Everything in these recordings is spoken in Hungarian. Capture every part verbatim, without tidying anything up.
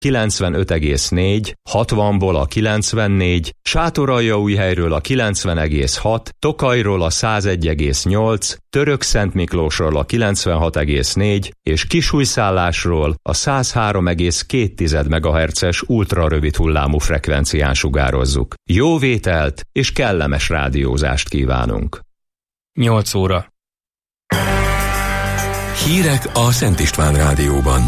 kilencvenöt egész négy, hatvanból a kilencvennégy, Sátoraljaújhelyről a kilencven egész hat, Tokajról a százegy egész nyolc, Törökszentmiklósról a kilencvenhat egész négy és Kisújszállásról a száz három egész két megahertzes ultrarövid hullámú frekvencián sugározzuk. Jó vételt és kellemes rádiózást kívánunk! nyolc óra. Hírek a Szent István Rádióban.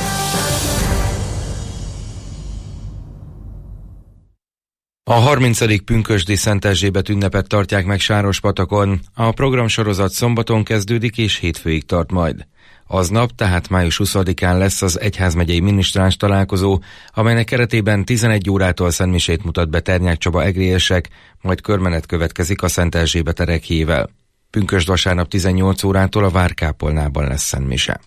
A harmincadik pünkösdi Szent Erzsébet ünnepet tartják meg Sárospatakon. A programsorozat szombaton kezdődik és hétfőig tart majd. Aznap, tehát május huszadikán lesz az egyházmegyei minisztráns találkozó, amelynek keretében tizenegy órától szentmisét mutat be Ternyák Csaba egrélyesek, majd körmenet következik a Szent Erzsébet ereklyével. Pünkösd vasárnap tizennyolc órától a Várkápolnában lesz szentmise.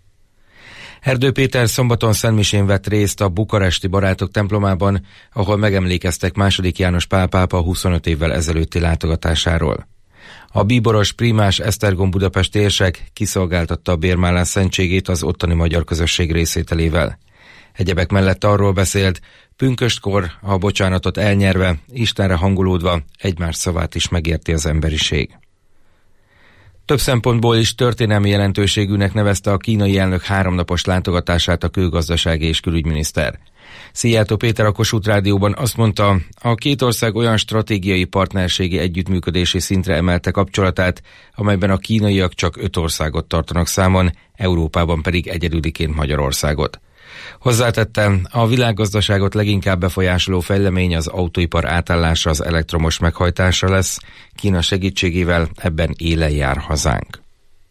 Erdő Péter szombaton szentmisén vett részt a bukaresti Barátok templomában, ahol megemlékeztek második János Pál pápa huszonöt évvel ezelőtti látogatásáról. A bíboros Prímás Esztergom budapesti érsek kiszolgáltatta a bérmálás szentségét az ottani magyar közösség részvételével. Egyebek mellett arról beszélt, pünköstkor a bocsánatot elnyerve, Istenre hangolódva egymás szavát is megérti az emberiség. Több szempontból is történelmi jelentőségűnek nevezte a kínai elnök háromnapos látogatását a kőgazdasági és külügyminiszter. Szijjártó Péter a Kossuth Rádióban azt mondta, a két ország olyan stratégiai partnerségi együttműködési szintre emelte kapcsolatát, amelyben a kínaiak csak öt országot tartanak számon, Európában pedig egyedüliként Magyarországot. Hozzátette, a világgazdaságot leginkább befolyásoló fejlemény az autóipar átállása az elektromos meghajtásra lesz, Kína segítségével ebben élen jár hazánk.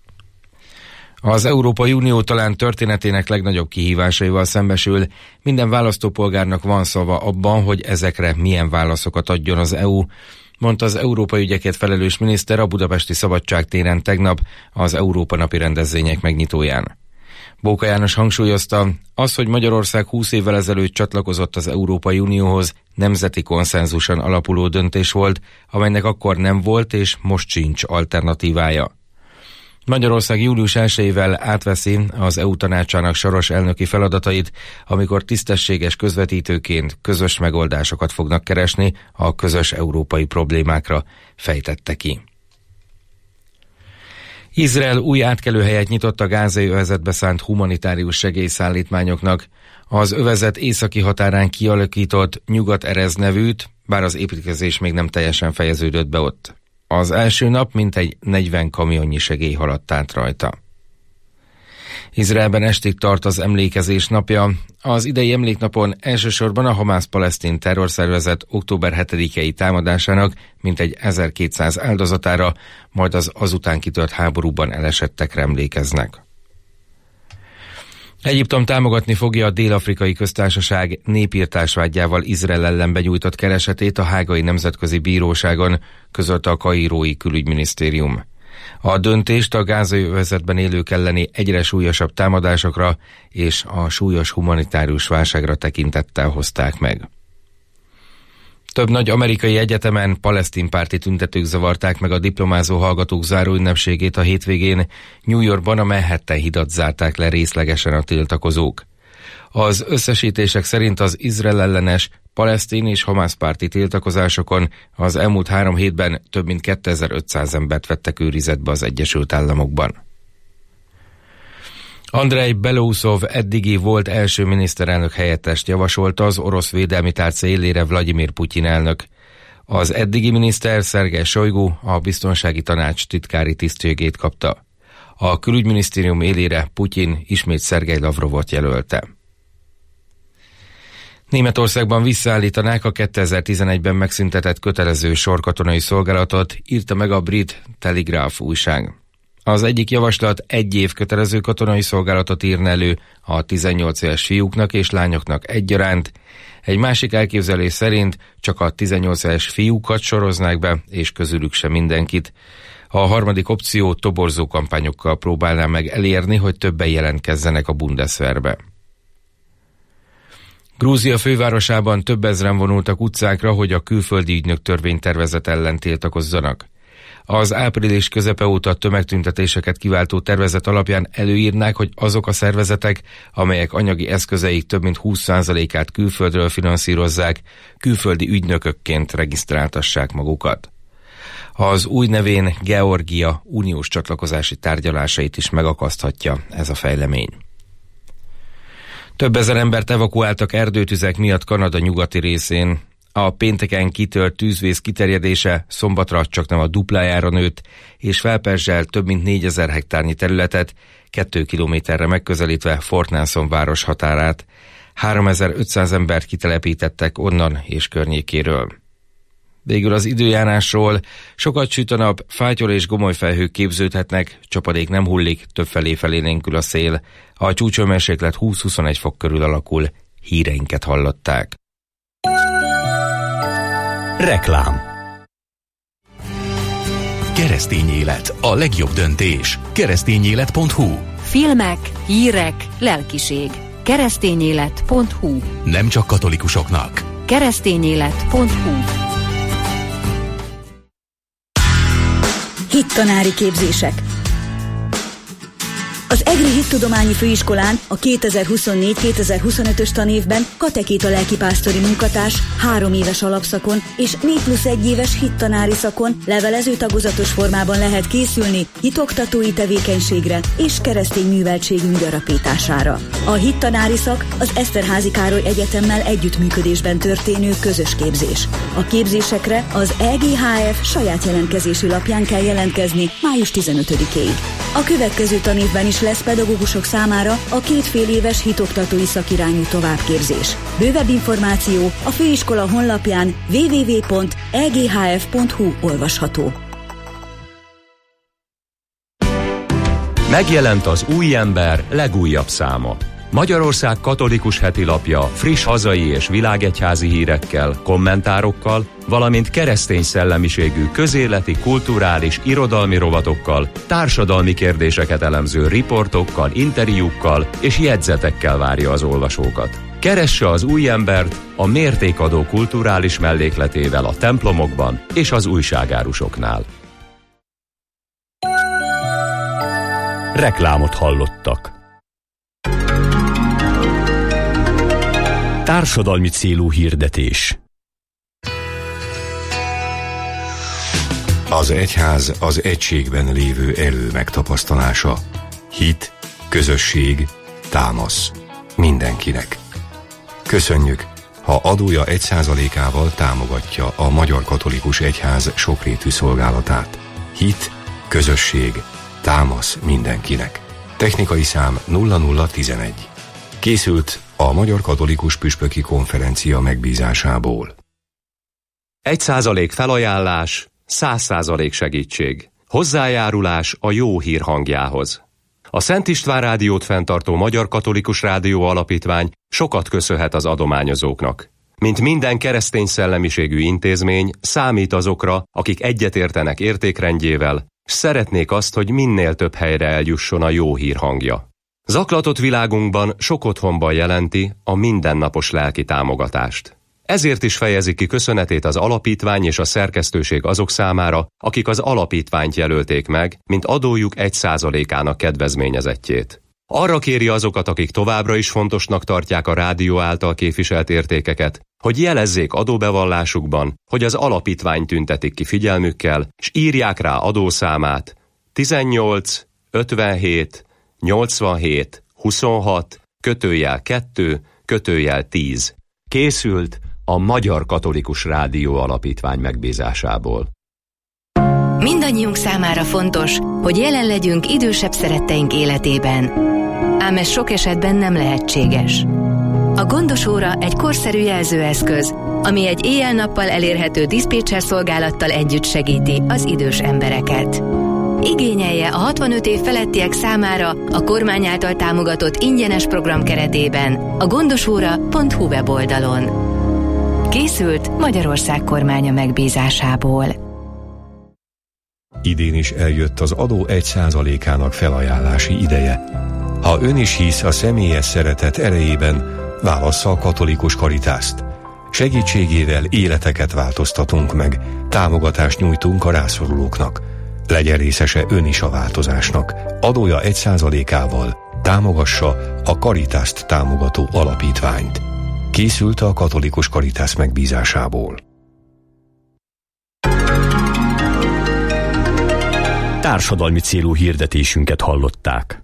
Az Európai Unió talán történetének legnagyobb kihívásaival szembesül, minden választópolgárnak van szava abban, hogy ezekre milyen válaszokat adjon az é u, mondta az európai ügyekért felelős miniszter a budapesti Szabadságtéren tegnap az Európa napi rendezvények megnyitóján. Bóka János hangsúlyozta, az, hogy Magyarország húsz évvel ezelőtt csatlakozott az Európai Unióhoz, nemzeti konszenzuson alapuló döntés volt, amelynek akkor nem volt és most sincs alternatívája. Magyarország július elsejével átveszi az é u tanácsának soros elnöki feladatait, amikor tisztességes közvetítőként közös megoldásokat fognak keresni a közös európai problémákra, fejtette ki. Izrael új átkelőhelyet nyitott a gázai övezetbe szánt humanitárius segélyszállítmányoknak. Az övezet északi határán kialakított Nyugat-Erez nevűt, bár az építkezés még nem teljesen fejeződött be ott. Az első nap mintegy negyven kamionnyi segély haladt át rajta. Izraelben estig tart az emlékezés napja. Az idei emléknapon elsősorban a Hamász-palesztin terrorszervezet október hetedikei támadásának mintegy ezerkétszáz áldozatára, majd az azután kitört háborúban elesettekre emlékeznek. Egyiptom támogatni fogja a Dél-Afrikai Köztársaság népirtás vágyával Izrael ellen benyújtott keresetét a Hágai Nemzetközi Bíróságon, közölte a kairói külügyminisztérium. A döntést a gázai övezetben élők elleni egyre súlyosabb támadásokra és a súlyos humanitárius válságra tekintettel hozták meg. Több nagy amerikai egyetemen palesztinpárti tüntetők zavarták meg a diplomázó hallgatók záróünnepségét a hétvégén. New Yorkban a Manhattan hidat zárták le részlegesen a tiltakozók. Az összesítések szerint az Izrael ellenes, palesztin és Hamász párti tiltakozásokon az elmúlt három hétben több mint kétezer-ötszáz embert vettek őrizetbe az Egyesült Államokban. Andrej Belousov eddigi volt első miniszterelnök helyettest javasolta az orosz védelmi tárca élére Vladimir Putyin elnök. Az eddigi miniszter Szergej Sojgu a biztonsági tanács titkári tisztségét kapta. A külügyminisztérium élére Putyin ismét Szergej Lavrovot jelölte. Németországban visszaállítanák a kétezer-tizenegyben megszüntetett kötelező sorkatonai szolgálatot, írta meg a brit Telegraph újság. Az egyik javaslat egy év kötelező katonai szolgálatot írna elő a tizennyolc éves fiúknak és lányoknak egyaránt, egy másik elképzelés szerint csak a tizennyolc éves fiúkat soroznák be, és közülük sem mindenkit. A harmadik opció toborzó kampányokkal próbálná meg elérni, hogy többen jelentkezzenek a Bundeswehrbe. Grúzia fővárosában több ezren vonultak utcákra, hogy a külföldi ügynök törvénytervezet ellen tiltakozzanak. Az április közepe óta tömegtüntetéseket kiváltó tervezet alapján előírnák, hogy azok a szervezetek, amelyek anyagi eszközeik több mint húsz százalékát külföldről finanszírozzák, külföldi ügynökökként regisztráltassák magukat. Az új nevén Georgia uniós csatlakozási tárgyalásait is megakaszthatja ez a fejlemény. Több ezer embert evakuáltak erdőtüzek miatt Kanada nyugati részén. A pénteken kitört tűzvész kiterjedése szombatra csaknem a duplájára nőtt, és felperzsel több mint négyezer hektárnyi területet, kettő kilométerre megközelítve Fort Nelson város határát. háromezer-ötszáz embert kitelepítettek onnan és környékéről. Végül az időjárásról: sokat süt a nap, fátyol és gomoly felhők képződhetnek, csapadék nem hullik, többfelé felélénkül a szél. A csúcshőmérséklet húsz-huszonegy fok körül alakul. Híreinket hallották. Reklám. Keresztény élet, a legjobb döntés. keresztényélet pont hu. Filmek, hírek, lelkiség. keresztényélet pont hu. Nem csak katolikusoknak. keresztényélet pont hu. Hittanári képzések. Az EGRI Hittudományi Főiskolán a kétezer-huszonnégy kétezer-huszonötös tanévben katekéta lelkipásztori munkatárs három éves alapszakon és négy plusz egy éves hittanári szakon levelező tagozatos formában lehet készülni hitoktatói tevékenységre és keresztény műveltségünk gyarapítására. A hittanári szak az Eszterházy Károly Egyetemmel együttműködésben történő közös képzés. A képzésekre az E G H F saját jelentkezési lapján kell jelentkezni május tizenötödikéig. A következő tanévben is lesz pedagógusok számára a két fél éves hitoktatói szakirányú továbbképzés. Bővebb információ a főiskola honlapján double-u double-u double-u pont e g h f pont hu olvasható. Megjelent az Új Ember legújabb száma. Magyarország katolikus heti lapja friss hazai és világegyházi hírekkel, kommentárokkal, valamint keresztény szellemiségű közéleti, kulturális, irodalmi rovatokkal, társadalmi kérdéseket elemző riportokkal, interjúkkal és jegyzetekkel várja az olvasókat. Keresse az Új Embert a mértékadó kulturális mellékletével a templomokban és az újságárusoknál. Reklámot hallottak. Társadalmi célú hirdetés. Az egyház az egységben lévő erő megtapasztalása. Hit, közösség, támasz. Mindenkinek. Köszönjük, ha adója egy százalékával támogatja a Magyar Katolikus Egyház sokrétű szolgálatát. Hit, közösség, támasz mindenkinek. Technikai szám nulla nulla tizenegy. Készült a Magyar Katolikus Püspöki Konferencia megbízásából. Egy százalék felajánlás, száz százalék segítség. Hozzájárulás a jó hír hangjához. A Szent István Rádiót fenntartó Magyar Katolikus Rádió Alapítvány sokat köszönhet az adományozóknak. Mint minden keresztény szellemiségű intézmény, számít azokra, akik egyetértenek értékrendjével, s szeretnék azt, hogy minél több helyre eljusson a jó hír hangja. Zaklatott világunkban sok otthonban jelenti a mindennapos lelki támogatást. Ezért is fejezi ki köszönetét az alapítvány és a szerkesztőség azok számára, akik az alapítványt jelölték meg, mint adójuk egy százalékának kedvezményezettjét. Arra kéri azokat, akik továbbra is fontosnak tartják a rádió által képviselt értékeket, hogy jelezzék adóbevallásukban, hogy az alapítvány tüntetik ki figyelmükkel, és írják rá adószámát tizennyolc ötvenhét nyolcvanhét huszonhat kötőjel kettő kötőjel tíz. Készült a Magyar Katolikus Rádió Alapítvány megbízásából. Mindannyiunk számára fontos, hogy jelen legyünk idősebb szeretteink életében. Ám ez sok esetben nem lehetséges. A gondos óra egy korszerű jelzőeszköz, ami egy éjjel-nappal elérhető diszpécser szolgálattal együtt segíti az idős embereket. Igényelje a hatvanöt év felettiek számára a kormány által támogatott ingyenes program keretében a gondosóra pont hu weboldalon. Készült Magyarország kormánya megbízásából. Idén is eljött az adó egy százalékának felajánlási ideje. Ha ön is hisz a személyes szeretet erejében, válassza a katolikus karitást. Segítségével életeket változtatunk meg, támogatást nyújtunk a rászorulóknak. Legyen részese ön is a változásnak. Adója egy százalékával támogassa a Caritást támogató alapítványt. Készült a Katolikus Caritas megbízásából. Társadalmi célú hirdetésünket hallották.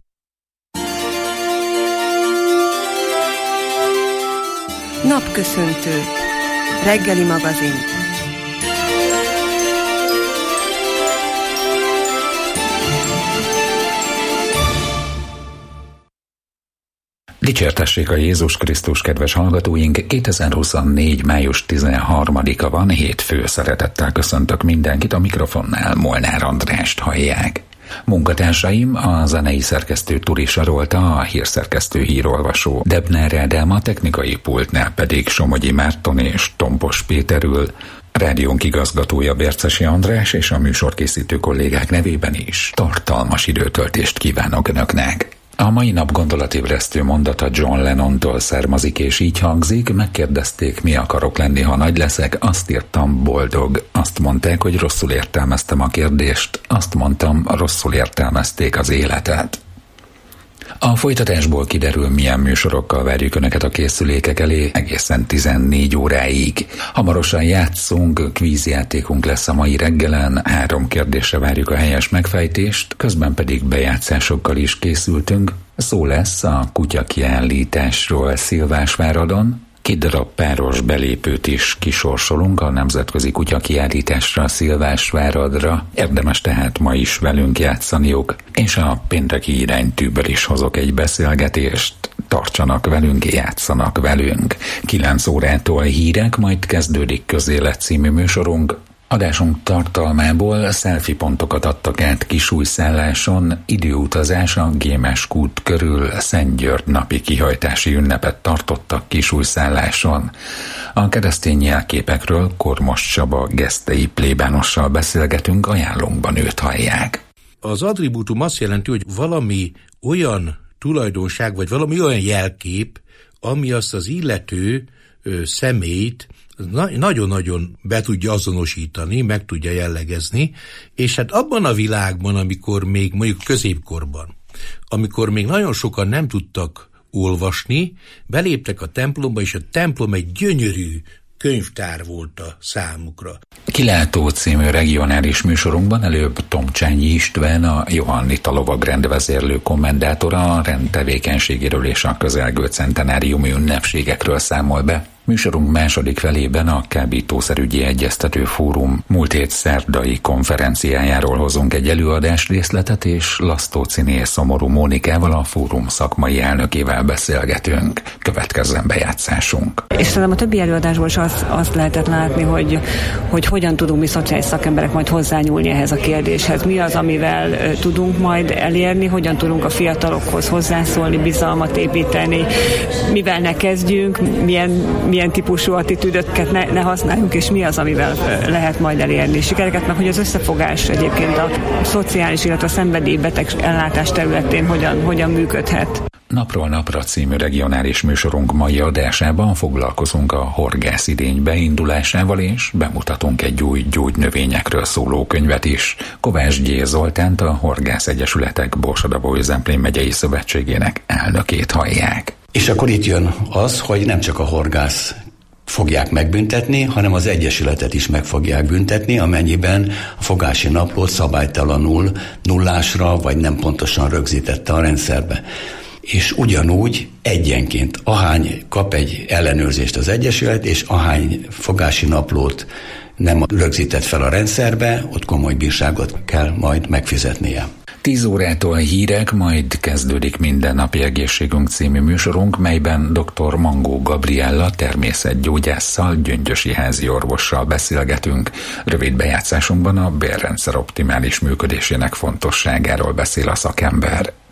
Napköszöntő. Reggeli magazin. Dicsértessék a Jézus Krisztus, kedves hallgatóink! kétezer-huszonnégy. május tizenharmadika van, hétfő. Szeretettel köszöntök mindenkit, a mikrofonnál Molnár Andrást hallják. Munkatársaim a zenei szerkesztő Turi Sarolta, a hírszerkesztő hírolvasó Debner Ádám, a technikai pultnál pedig Somogyi Márton és Tompos Péter ül. Rádiónk igazgatója Bércesi András és a műsorkészítő kollégák nevében is tartalmas időtöltést kívánok önöknek. A mai nap gondolatébresztő mondata John Lennontól származik, és így hangzik: megkérdezték, mi akarok lenni, ha nagy leszek, azt írtam, boldog. Azt mondták, hogy rosszul értelmeztem a kérdést, azt mondtam, rosszul értelmezték az életet. A folytatásból kiderül, milyen műsorokkal várjuk önöket a készülékek elé egészen tizennégy óráig. Hamarosan játszunk, kvízjátékunk lesz a mai reggelen, három kérdésre várjuk a helyes megfejtést, közben pedig bejátszásokkal is készültünk. Szó lesz a kutyakiállításról Szilvásváradon. Két darab páros belépőt is kisorsolunk a nemzetközi kutyakiállításra Szilvásváradra. Érdemes tehát ma is velünk játszaniuk, és a pénteki iránytűből is hozok egy beszélgetést. Tartsanak velünk, játszanak velünk. kilenc órától hírek, majd kezdődik Közélet című műsorunk. Adásunk tartalmából selfie pontokat adtak át Kisújszálláson, időutazás a Gémes kút körül, Szentgyörgy napi kihajtási ünnepet tartottak Kisújszálláson. A keresztény jelképekről Kormos Csaba gesztei plébánossal beszélgetünk, ajánlónkban őt hallják. Az attribútum azt jelenti, hogy valami olyan tulajdonság, vagy valami olyan jelkép, ami azt az illető ö, személyt nagyon-nagyon be tudja azonosítani, meg tudja jellegezni, és hát abban a világban, amikor még mondjuk középkorban, amikor még nagyon sokan nem tudtak olvasni, beléptek a templomba, és a templom egy gyönyörű könyvtár volt a számukra. Kilátó című regionális műsorunkban előbb Tomcsányi István, a Johannita lovagrend vezérlő kommendátora a rend tevékenységéről és a közelgő centenáriumi ünnepségekről számol be. Műsorunk második felében a Kábítószerügyi Egyeztető Fórum múlt hét szerdai konferenciájáról hozunk egy előadás részletet, és Lasztóciné Szomorú Mónikával, a fórum szakmai elnökével beszélgetünk. Következzen bejátszásunk. És szerintem a többi előadásból is azt, azt lehetett látni, hogy, hogy hogyan tudunk mi szociális szakemberek majd hozzányúlni ehhez a kérdéshez. Mi az, amivel uh, tudunk majd elérni, hogyan tudunk a fiatalokhoz hozzászólni, bizalmat építeni, mivel ne kezdjünk, milyen, milyen típusú attitűdöket ne, ne használjunk, és mi az, amivel lehet majd elérni sikereket, meg hogy az összefogás egyébként a szociális, illetve a szenvedélybeteg ellátás területén hogyan, hogyan működhet. Napról napra című regionális műsorunk mai adásában foglalkozunk a horgászidény beindulásával, és bemutatunk egy új gyógynövényekről szóló könyvet is. Kovács G. Zoltánt, a Horgász Egyesületek Borsod-Abaúj-Zemplén megyei szövetségének elnökét hallják. És akkor itt jön az, hogy nem csak a horgász fogják megbüntetni, hanem az egyesületet is meg fogják büntetni, amennyiben a fogási naplót szabálytalanul nullásra, vagy nem pontosan rögzítette a rendszerbe. És ugyanúgy egyenként ahány kap egy ellenőrzést az egyesület, és ahány fogási naplót nem rögzített fel a rendszerbe, ott komoly bírságot kell majd megfizetnie. tíz órától hírek, majd kezdődik Mindennapi Egészségünk című műsorunk, melyben dr. Mangó Gabriella természetgyógyásszal, gyöngyösi házi orvossal beszélgetünk. Rövid bejátszásunkban a bélrendszer optimális működésének fontosságáról beszél a szakember.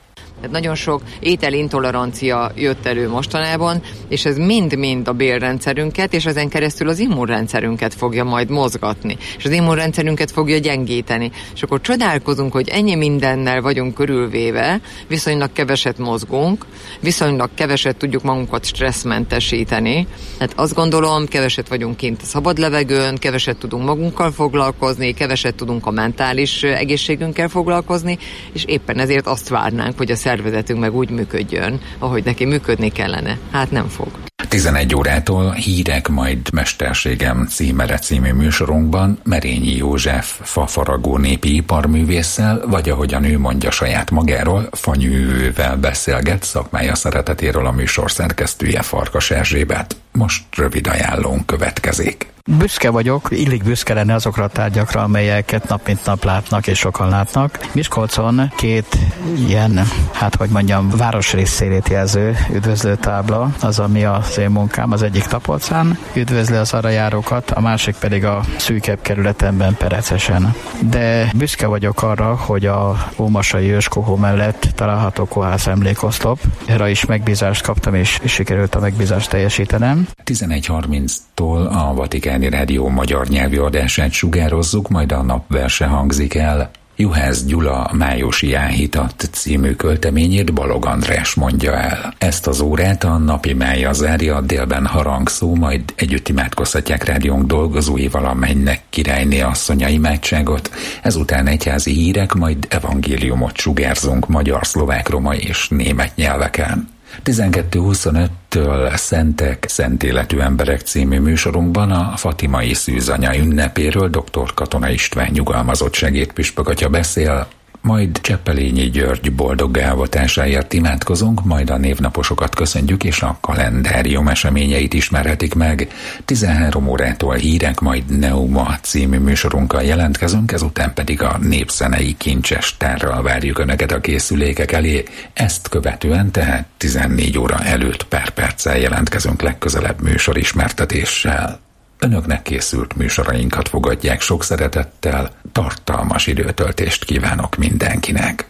Tehát nagyon sok ételintolerancia jött elő mostanában, és ez mind-mind a bélrendszerünket, és ezen keresztül az immunrendszerünket fogja majd mozgatni, és az immunrendszerünket fogja gyengíteni. És akkor csodálkozunk, hogy ennyi mindennel vagyunk körülvéve, viszonylag keveset mozgunk, viszonylag keveset tudjuk magunkat stresszmentesíteni. Tehát azt gondolom, keveset vagyunk kint a szabad levegőn, keveset tudunk magunkkal foglalkozni, keveset tudunk a mentális egészségünkkel foglalkozni, és éppen ezért azt várnánk, hogy a szervezetünk meg úgy működjön, ahogy neki működni kellene. Hát nem fog. tizenegy órától hírek, majd Mesterségem címere című műsorunkban Merényi József fafaragó népi iparművésszel, vagy ahogyan ő mondja saját magáról, Fanyűvel beszélget, szakmája szeretetéről a műsor szerkesztője Farkas Erzsébet. Most rövid ajánlón következik. Büszke vagyok, illik büszke lenni azokra a tárgyakra, amelyeket nap mint nap látnak és sokan látnak. Miskolcon két ilyen, hát hogy mondjam, városrész szélét jelző üdvözlőtábla, az ami az én munkám, az egyik Tapolcán üdvözli az arra járókat, a másik pedig a szűkebb kerületemben Perecesen. De büszke vagyok arra, hogy a Ómasai Őskohó mellett található kórház emlékoszlop. Erre is megbízást kaptam, és sikerült a megbízást teljesítenem. tizenegy harminctól a Vatikáni Rádió magyar nyelvű adását sugározzuk, majd a napverse hangzik el. Juhász Gyula Májusi Áhítat című költeményét Balog András mondja el. Ezt az órát a napi mája zárja, délben harangszó, majd együtt imádkozhatják rádiónk dolgozóival a Mennynek királyné asszonya imádságot, ezután egyházi hírek, majd evangéliumot sugárzunk magyar, szlovák, roma és német nyelveken. tizenkettő huszonöttől Szentek, Szent Életű Emberek című műsorunkban a Fatimai Szűzanya ünnepéről dr. Katona István nyugalmazott segédpüspökatya beszél, majd Cseppelényi György boldog elvatásáért imádkozunk, majd a névnaposokat köszöntjük, és a kalendárium eseményeit ismerhetik meg. tizenhárom órától hírek, majd Neuma című műsorunkkal jelentkezünk, ezután pedig a népzenei kincses tárral várjuk Önöket a készülékek elé. Ezt követően tehát tizennégy óra előtt pár perccel jelentkezünk legközelebb műsorismertetéssel. Önöknek készült műsorainkat fogadják sok szeretettel, tartalmas időtöltést kívánok mindenkinek.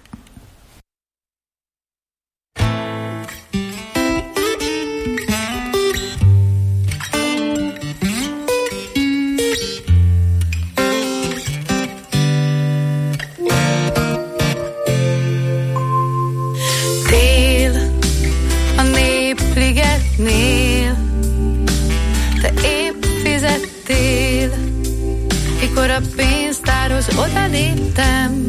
Tél a Népligetnél, te épp fizettél, mikor a pénztárhoz odaléptem.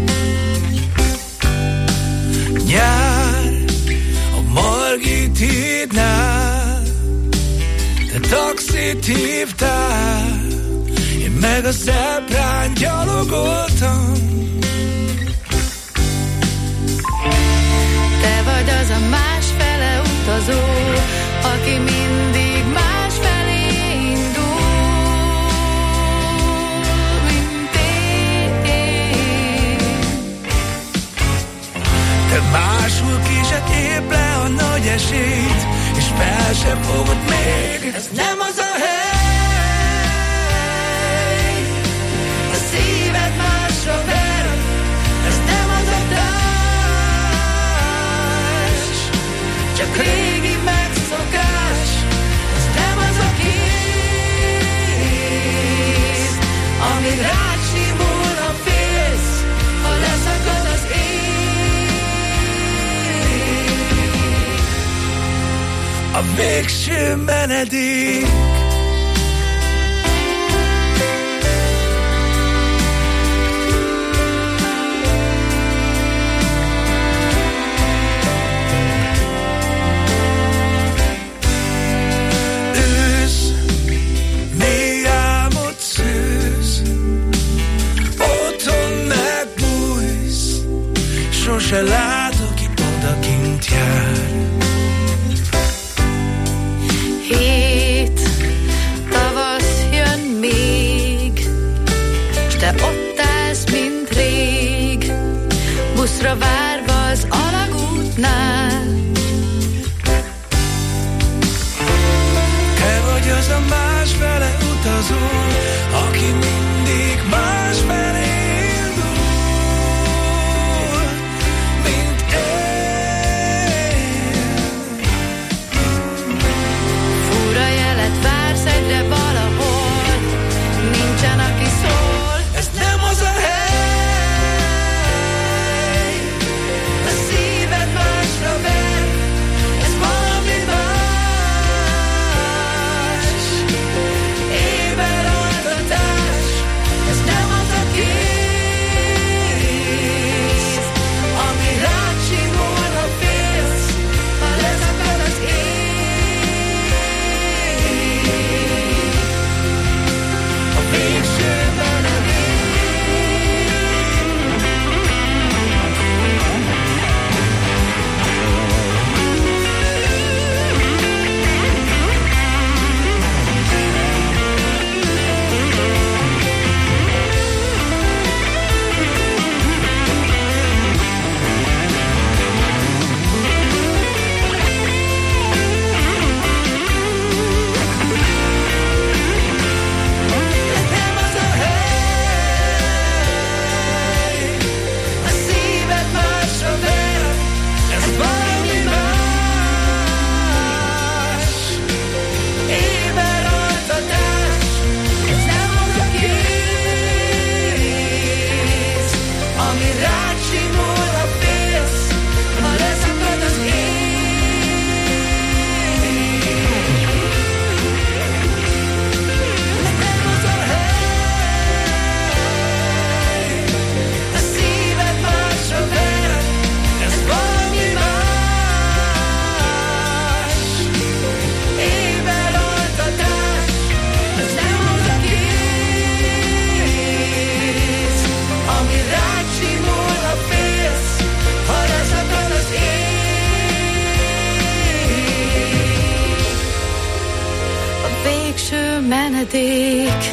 Nyár a Margit hídnál, te taxit hívtál, én meg a Szeprán gyalogoltam. Te vagy az a másfele utazó, aki mindig másfelé indul, mint én. Te máshol kísért épp le a nagy esélyt, és fel sem fogod még. Ez nem az a hely, a szíved másra ver, ez nem az a társ, csak régi megszokás. Ez nem az a kéz, amit rád simulna félsz, ha leszakad az ég. A végső menedék. Sose lát, aki odakint jár. Hét végső menedék.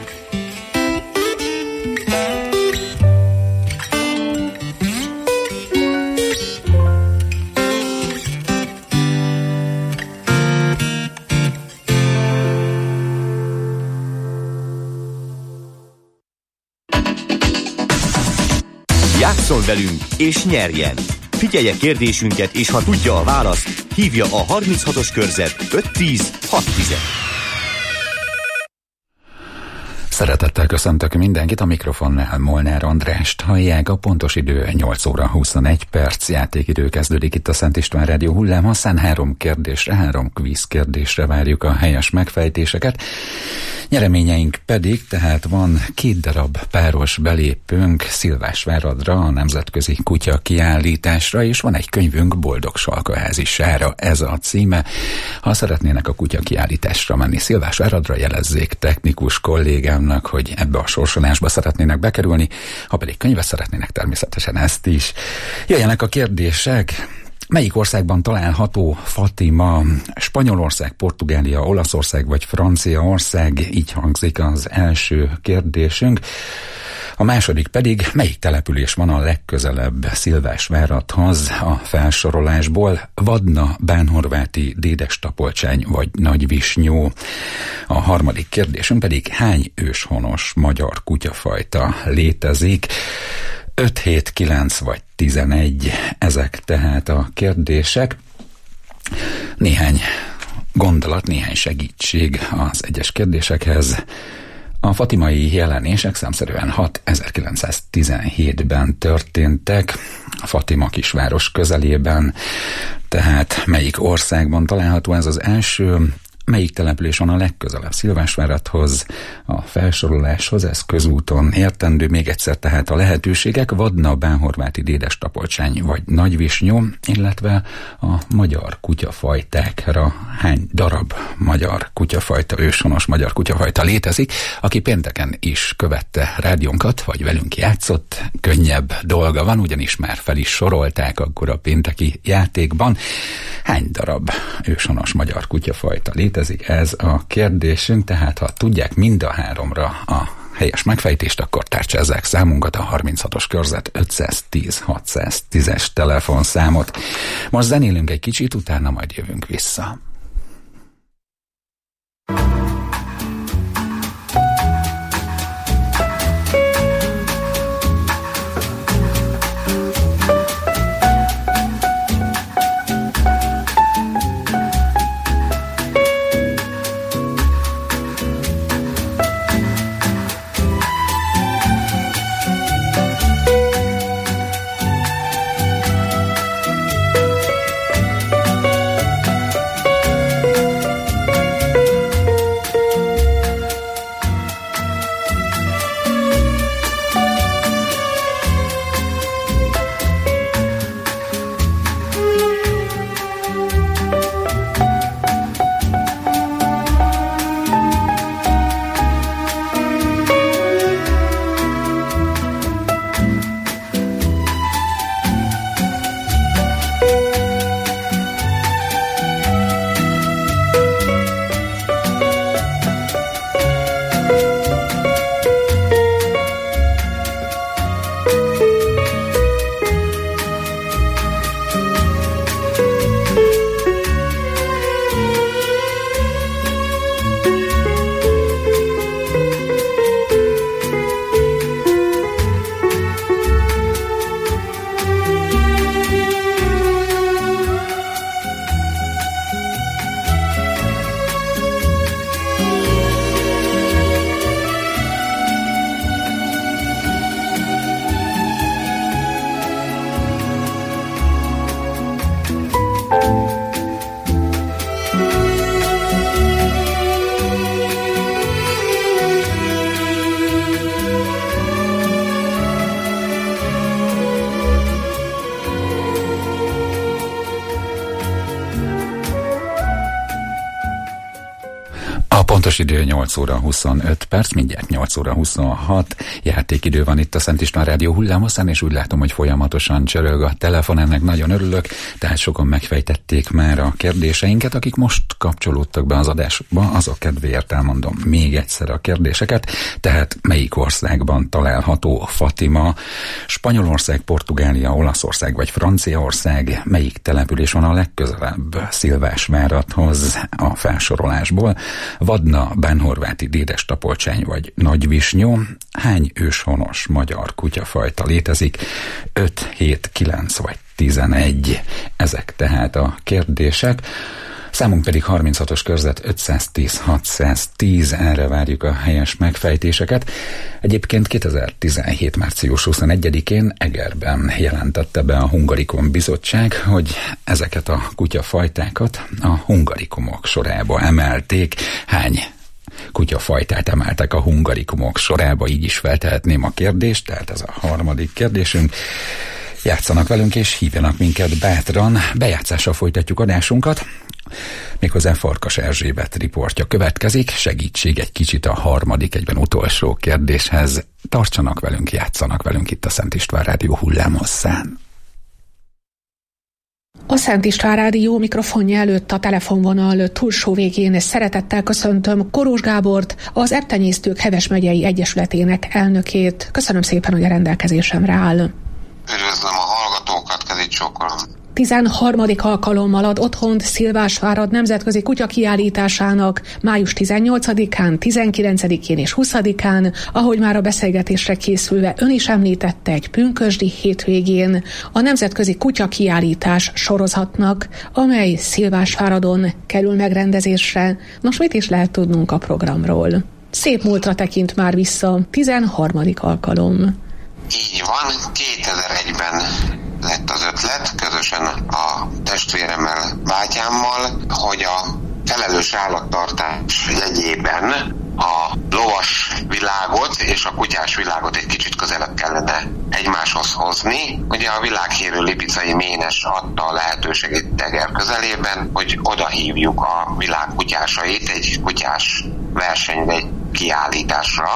Játsszon velünk és nyerjen! Figyelje kérdésünket, és ha tudja a választ, hívja a harminchatos körzet öt tíz hat tíz. Szeretettel köszöntök mindenkit, a mikrofonnál Molnár Andrást hallják, a pontos idő nyolc óra huszonegy perc, játékidő kezdődik itt a Szent István Rádió hullámhosszán, három kérdésre, három kvíz kérdésre várjuk a helyes megfejtéseket. Nyereményeink pedig, tehát van két darab páros belépőnk Szilvásváradra, a nemzetközi kutya kiállításra, és van egy könyvünk, Boldog Salkaházi Sára, ez a címe. Ha szeretnének a kutya kiállításra menni Szilvásváradra, jelezzék technikus kollégámnak, hogy ebbe a sorsolásba szeretnének bekerülni, ha pedig könyvet szeretnének, természetesen ezt is. Jöjjenek a kérdések. Melyik országban található Fatima? Spanyolország, Portugália, Olaszország vagy Franciaország? Így hangzik az első kérdésünk. A második pedig, melyik település van a legközelebb Szilvásváradhoz a felsorolásból? Vadna, Bánhorváti, Dédestapolcsány vagy Nagyvisnyó? A harmadik kérdésünk pedig, hány őshonos magyar kutyafajta létezik? öt, hét, kilenc vagy tizenegy, ezek tehát a kérdések. Néhány gondolat, néhány segítség az egyes kérdésekhez. A fatimai jelenések számszerűen hat ezerkilencszáztizenhétben történtek, a Fatima kisváros közelében, tehát melyik országban található ez az első? Melyik település van a legközelebb Szilvásváradhoz, a felsoroláshoz, ez közúton értendő, még egyszer tehát a lehetőségek, Vadna, Bánhorváti, Dédestapolcsány vagy Nagyvisnyó, illetve a magyar kutyafajtákra hány darab magyar kutyafajta, őshonos magyar kutyafajta létezik. Aki pénteken is követte rádiónkat, vagy velünk játszott, könnyebb dolga van, ugyanis már fel is sorolták akkor a pénteki játékban. Hány darab őshonos magyar kutyafajta létezik? Ez a kérdésünk, tehát ha tudják mind a háromra a helyes megfejtést, akkor tárcsázzák számunkat, a harminchatos körzet ötszáz-tíz hatszáztízes telefonszámot. Most zenélünk egy kicsit, utána majd jövünk vissza. Pontos idő nyolc óra huszonöt perc, mindjárt nyolc óra huszonhat. Játékidő van itt a Szent István Rádió hullámhosszán, és úgy látom, hogy folyamatosan csörög a telefon, ennek nagyon örülök, tehát sokan megfejtették már a kérdéseinket, akik most kapcsolódtak be az adásba, azok kedvéért elmondom még egyszer a kérdéseket. Tehát melyik országban található Fatima? Spanyolország, Portugália, Olaszország vagy Franciaország? Melyik település van a legközelebb Szilvásváradhoz a felsorolásból? Vadna, Bánhorváti, Dédes-Tapolcsány vagy Nagyvisnyó? Hány őshonos magyar kutyafajta létezik? öt, hét, kilenc vagy tizenegy. Ezek tehát a kérdések. Számunk pedig harminchatos körzet ötszáztíz hatszáztíz, erre várjuk a helyes megfejtéseket. Egyébként kétezer-tizenhét. március huszonegyedikén Egerben jelentette be a Hungarikum Bizottság, hogy ezeket a kutyafajtákat a hungarikumok sorába emelték. Hány kutyafajtát emeltek a hungarikumok sorába? Így is feltehetném a kérdést, tehát ez a harmadik kérdésünk. Játszanak velünk és hívjanak minket bátran. Bejátszással folytatjuk adásunkat. Méghozzá Farkas Erzsébet riportja következik, segítség egy kicsit a harmadik, egyben utolsó kérdéshez. Tartsanak velünk, játszanak velünk itt a Szent István Rádió hullámhosszán. A Szent István Rádió mikrofonja előtt a telefonvonal túlsó végén szeretettel köszöntöm Korós Gábort, az Ebbtenyésztők Heves megyei egyesületének elnökét. Köszönöm szépen, hogy a rendelkezésemre áll. Üdvözlöm a hallgatókat, kezét csókolom. tizenharmadik alkalommal ad otthont Szilvásvárad nemzetközi kutyakiállításának május tizennyolcadikán, tizenkilencedikén és huszadikán, ahogy már a beszélgetésre készülve ön is említette, egy pünkösdi hétvégén a nemzetközi kutyakiállítás sorozatnak, amely Szilvásváradon kerül megrendezésre. Nos, mit is lehet tudnunk a programról? Szép múltra tekint már vissza, tizenharmadik alkalom. Így van, kétezer-egyben lett az ötlet, közösen a testvéremmel, bátyámmal, hogy a felelős állattartás jegyében a lovas világot és a kutyás világot egy kicsit közelebb kellene egymáshoz hozni. Ugye a világhírű lipicai ménes adta a lehetőséget Eger közelében, hogy oda hívjuk a világ kutyásait egy kutyás versenybe, egy kiállításra.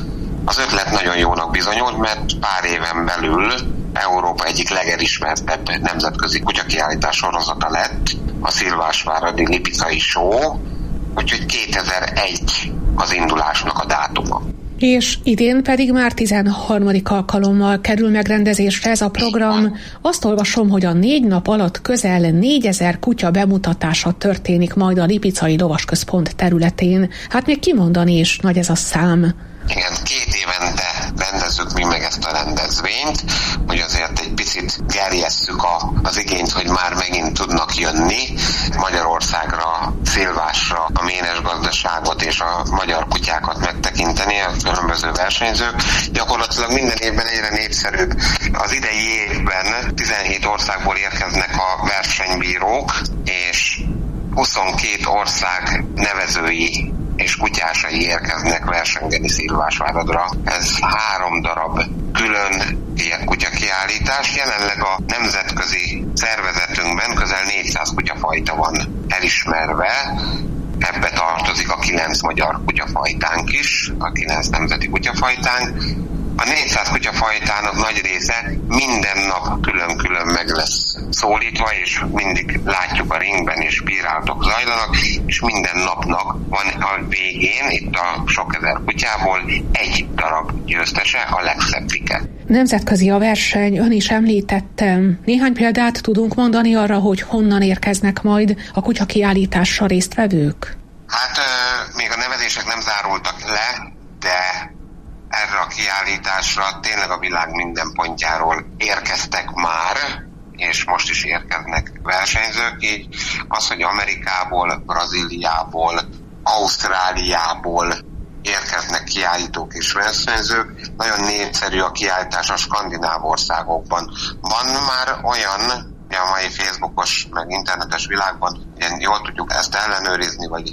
Az ötlet nagyon jónak bizonyult, mert pár éven belül Európa egyik legelismertebb nemzetközi kutyakiállítás sorozata lett a Szilvásváradi Lipicai Show, úgyhogy kétezer-egy az indulásnak a dátuma. És idén pedig már tizenharmadik alkalommal kerül megrendezésre ez a program. Azt olvasom, hogy a négy nap alatt közel négyezer kutya bemutatása történik majd a Lipicai Lovasközpont területén. Hát még kimondani is nagy ez a szám. Igen, két évente rendezzük mi meg ezt a rendezvényt, hogy azért egy picit gerjesszük a, az igényt, hogy már megint tudnak jönni Magyarországra, Szilvásra, a ménes gazdaságot és a magyar kutyákat megtekinteni, a különböző versenyzők. Gyakorlatilag minden évben egyre népszerűbb. Az idei évben tizenhét országból érkeznek a versenybírók, és huszonkét ország nevezői és kutyásai érkeznek versengeni Szilvásváradra. Ez három darab külön ilyen kutyakiállítás. Jelenleg a nemzetközi szervezetünkben közel négyszáz kutyafajta van elismerve. Ebbe tartozik a kilenc magyar kutyafajtánk is, a kilenc nemzeti kutyafajtánk. A négyszáz kutyafajtának nagy része minden nap külön-külön meg lesz szólítva, és mindig látjuk a ringben, és bírálatok zajlanak, és minden napnak van a végén, itt a sok ezer kutyából egy darab győztese, a legszebbike. Nemzetközi a verseny, ön is említettem. Néhány példát tudunk mondani arra, hogy honnan érkeznek majd a kutyakiállításra résztvevők? Hát euh, még a nevezések nem zárultak le, de erre a kiállításra tényleg a világ minden pontjáról érkeztek már, és most is érkeznek versenyzők, így az, hogy Amerikából, Brazíliából, Ausztráliából érkeznek kiállítók és versenyzők. Nagyon népszerű a kiállítás a skandináv országokban. Van már olyan, a mai Facebookos, meg internetes világban, ilyen jól tudjuk ezt ellenőrizni, vagy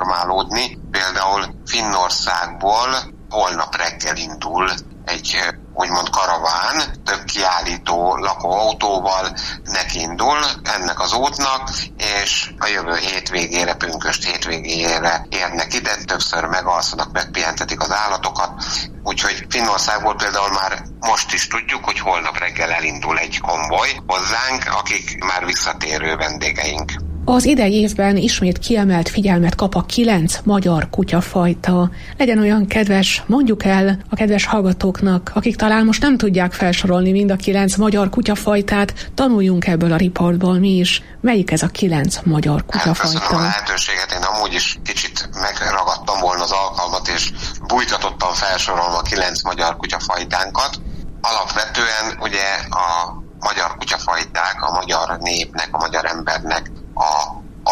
informálódni. Például Finnországból holnap reggel indul egy úgymond karaván, több kiállító lakóautóval nekiindul ennek az útnak, és a jövő hétvégére, pünkösd hétvégére érnek ide, többször megalszanak, megpihentetik az állatokat, úgyhogy Finnországból például már most is tudjuk, hogy holnap reggel elindul egy konvoj hozzánk, akik már visszatérő vendégeink. Az idei évben ismét kiemelt figyelmet kap a kilenc magyar kutyafajta. Legyen olyan kedves, mondjuk el a kedves hallgatóknak, akik talán most nem tudják felsorolni mind a kilenc magyar kutyafajtát, tanuljunk ebből a riportból mi is. Melyik ez a kilenc magyar kutyafajta? Köszönöm a lehetőséget, én amúgy is kicsit megragadtam volna az alkalmat, és bújtatottan felsorolva a kilenc magyar kutyafajtánkat. Alapvetően ugye a magyar kutyafajták a magyar népnek, a magyar embernek a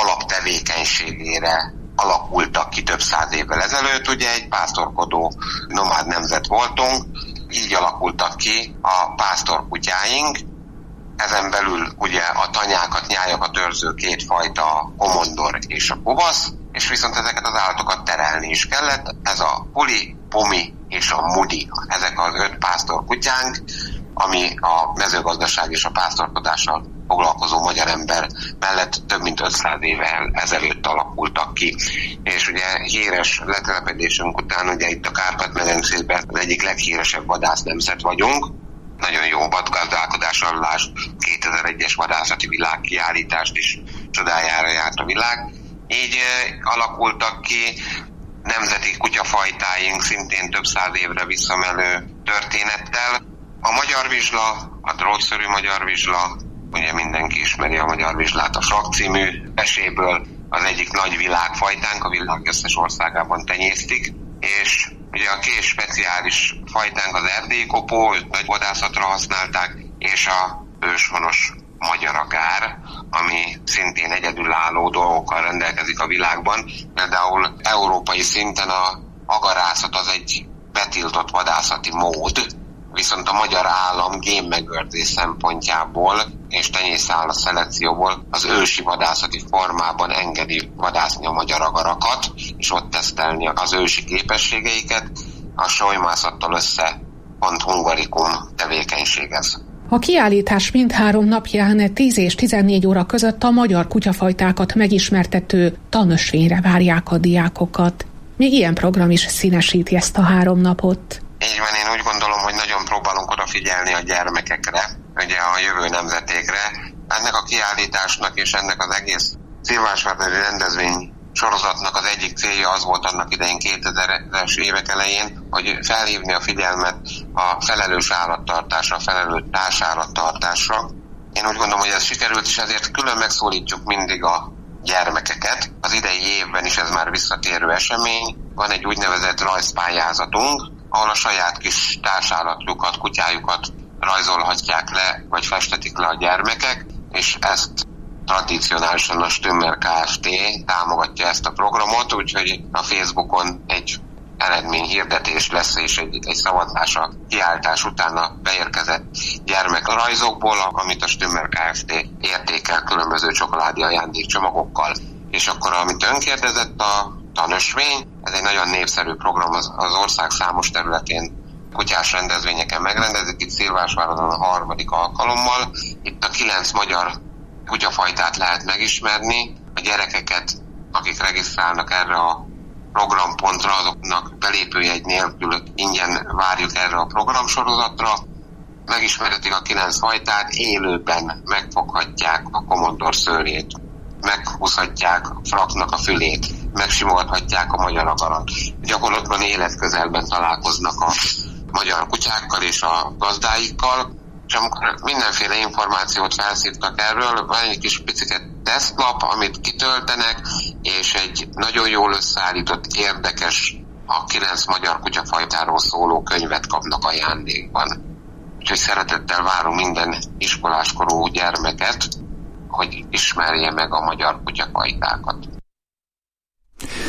alaptevékenységére alakultak ki több száz évvel ezelőtt. Ugye egy pásztorkodó nomád nemzet voltunk, így alakultak ki a pásztorkutyáink. Ezen belül ugye a tanyákat, nyájakat őrző két fajta, a komondor és a kovasz, és viszont ezeket az állatokat terelni is kellett. Ez a puli, pomi és a mudi, ezek az öt pásztorkutyánk, ami a mezőgazdaság és a pásztorkodással foglalkozó magyar ember mellett több mint ötszáz évvel ezelőtt alakultak ki. És ugye híres letelepedésünk után ugye itt a Kárpát-medencében az egyik leghíresebb vadásznemzet vagyunk. Nagyon jó vadgazdálkodással, lásd kétezer-egyes vadászati világkiállítást is csodájára járt a világ. Így eh, alakultak ki nemzeti kutyafajtáink szintén több száz évre visszamenő történettel. A magyar vizsla, a drótszörű magyar vizsla, ugye mindenki ismeri a magyar vizslát a Frak című eséből, az egyik nagy világfajtánk, a világ összes országában tenyésztik, és ugye a két speciális fajtánk az erdélyi kopó, őt nagy vadászatra használták, és a őshonos magyar agár, ami szintén egyedülálló dolgokkal rendelkezik a világban. Például európai szinten a agarászat az egy betiltott vadászati mód, viszont a magyar állam génmegőrzés szempontjából és tenyészállat szelekcióból az ősi vadászati formában engedi vadászni a magyar agarakat, és ott tesztelni az ősi képességeiket, a solymászattal össze pont hungarikum tevékenységez. A kiállítás mindhárom napján tíz és tizennégy óra között a magyar kutyafajtákat megismertető tanösvényre várják a diákokat. Még ilyen program is színesíti ezt a három napot. Így van, én úgy gondolom, hogy nagyon próbálunk odafigyelni a gyermekekre, ugye a jövő nemzetékre. Ennek a kiállításnak és ennek az egész szilvásvári rendezvény sorozatnak az egyik célja az volt annak idején kétezres évek elején, hogy felhívni a figyelmet a felelős állattartásra, a felelős társállattartásra. Én úgy gondolom, hogy ez sikerült, és ezért külön megszólítjuk mindig a gyermekeket. Az idei évben is ez már visszatérő esemény. Van egy úgynevezett rajzpályázatunk, ahol a saját kis társállatjukat, kutyájukat rajzolhatják le, vagy festetik le a gyermekek, és ezt tradicionálisan a Stümmer Kft. Támogatja ezt a programot, úgyhogy a Facebookon egy eredményhirdetés lesz, és egy, egy szavazás a kiáltás után a beérkezett gyermekrajzokból, amit a Stümmer Kft. Értékel különböző csokoládé ajándékcsomagokkal. És akkor, amit ön kérdezett, a tanösvény, ez egy nagyon népszerű program az, az ország számos területén kutyás rendezvényeken megrendezik, itt Szilvásvárodon a harmadik alkalommal. Itt a kilenc magyar kutyafajtát lehet megismerni. A gyerekeket, akik regisztrálnak erre a programpontra, azoknak belépőjegy nélkül ingyen várjuk erre a programsorozatra. Megismerhetik a kilenc fajtát, élőben megfoghatják a komondor szőrét, meghúzhatják a fraknak a fülét, megsimogathatják a magyar agarat. Gyakorlatban életközelben találkoznak a magyar kutyákkal és a gazdáikkal, és amikor mindenféle információt felszívtak erről, van egy kis picit tesztlap, amit kitöltenek, és egy nagyon jól összeállított, érdekes, a kilenc magyar kutyafajtáról szóló könyvet kapnak ajándékban. Úgyhogy szeretettel várunk minden iskoláskorú gyermeket, hogy ismerje meg a magyar kutyafajtákat.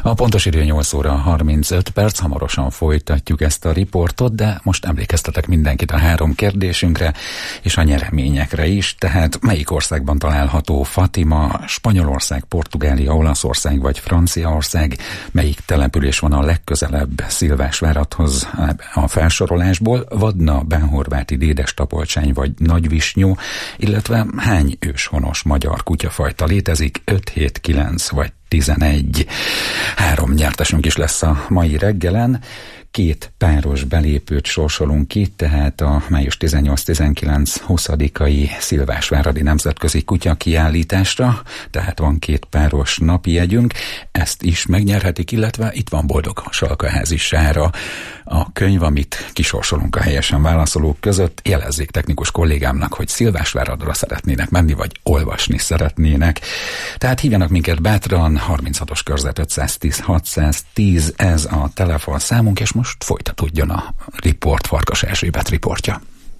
A pontos idő nyolc óra harmincöt perc, hamarosan folytatjuk ezt a riportot, de most emlékeztetek mindenkit a három kérdésünkre és a nyereményekre is, tehát melyik országban található Fatima, Spanyolország, Portugália, Olaszország vagy Franciaország, melyik település van a legközelebb Szilvásváradhoz a felsorolásból, Vadna, Bánhorváti, Dédestapolcsány vagy Nagyvisnyó, illetve hány őshonos magyar kutyafajta létezik, öt, hét, kilenc vagy tizenegy. Három nyertesünk is lesz a mai reggelen. Két páros belépőt sorsolunk ki, tehát a május tizennyolc tizenkilenc huszadikai Szilvásváradi Nemzetközi Kutyakiállításra, tehát van két páros napi jegyünk, ezt is megnyerhetik, illetve itt van Boldog Salkaházi Sára, a könyv, amit kisorsolunk a helyesen válaszolók között. Jelezzék technikus kollégámnak, hogy Szilvásváradra szeretnének menni, vagy olvasni szeretnének. Tehát hívjanak minket bátran, harminchatos körzet ötszáztíz hatszáztíz, ez a telefonszámunk, és most folytatódjon a riport, Farkas Erzsébet riportja.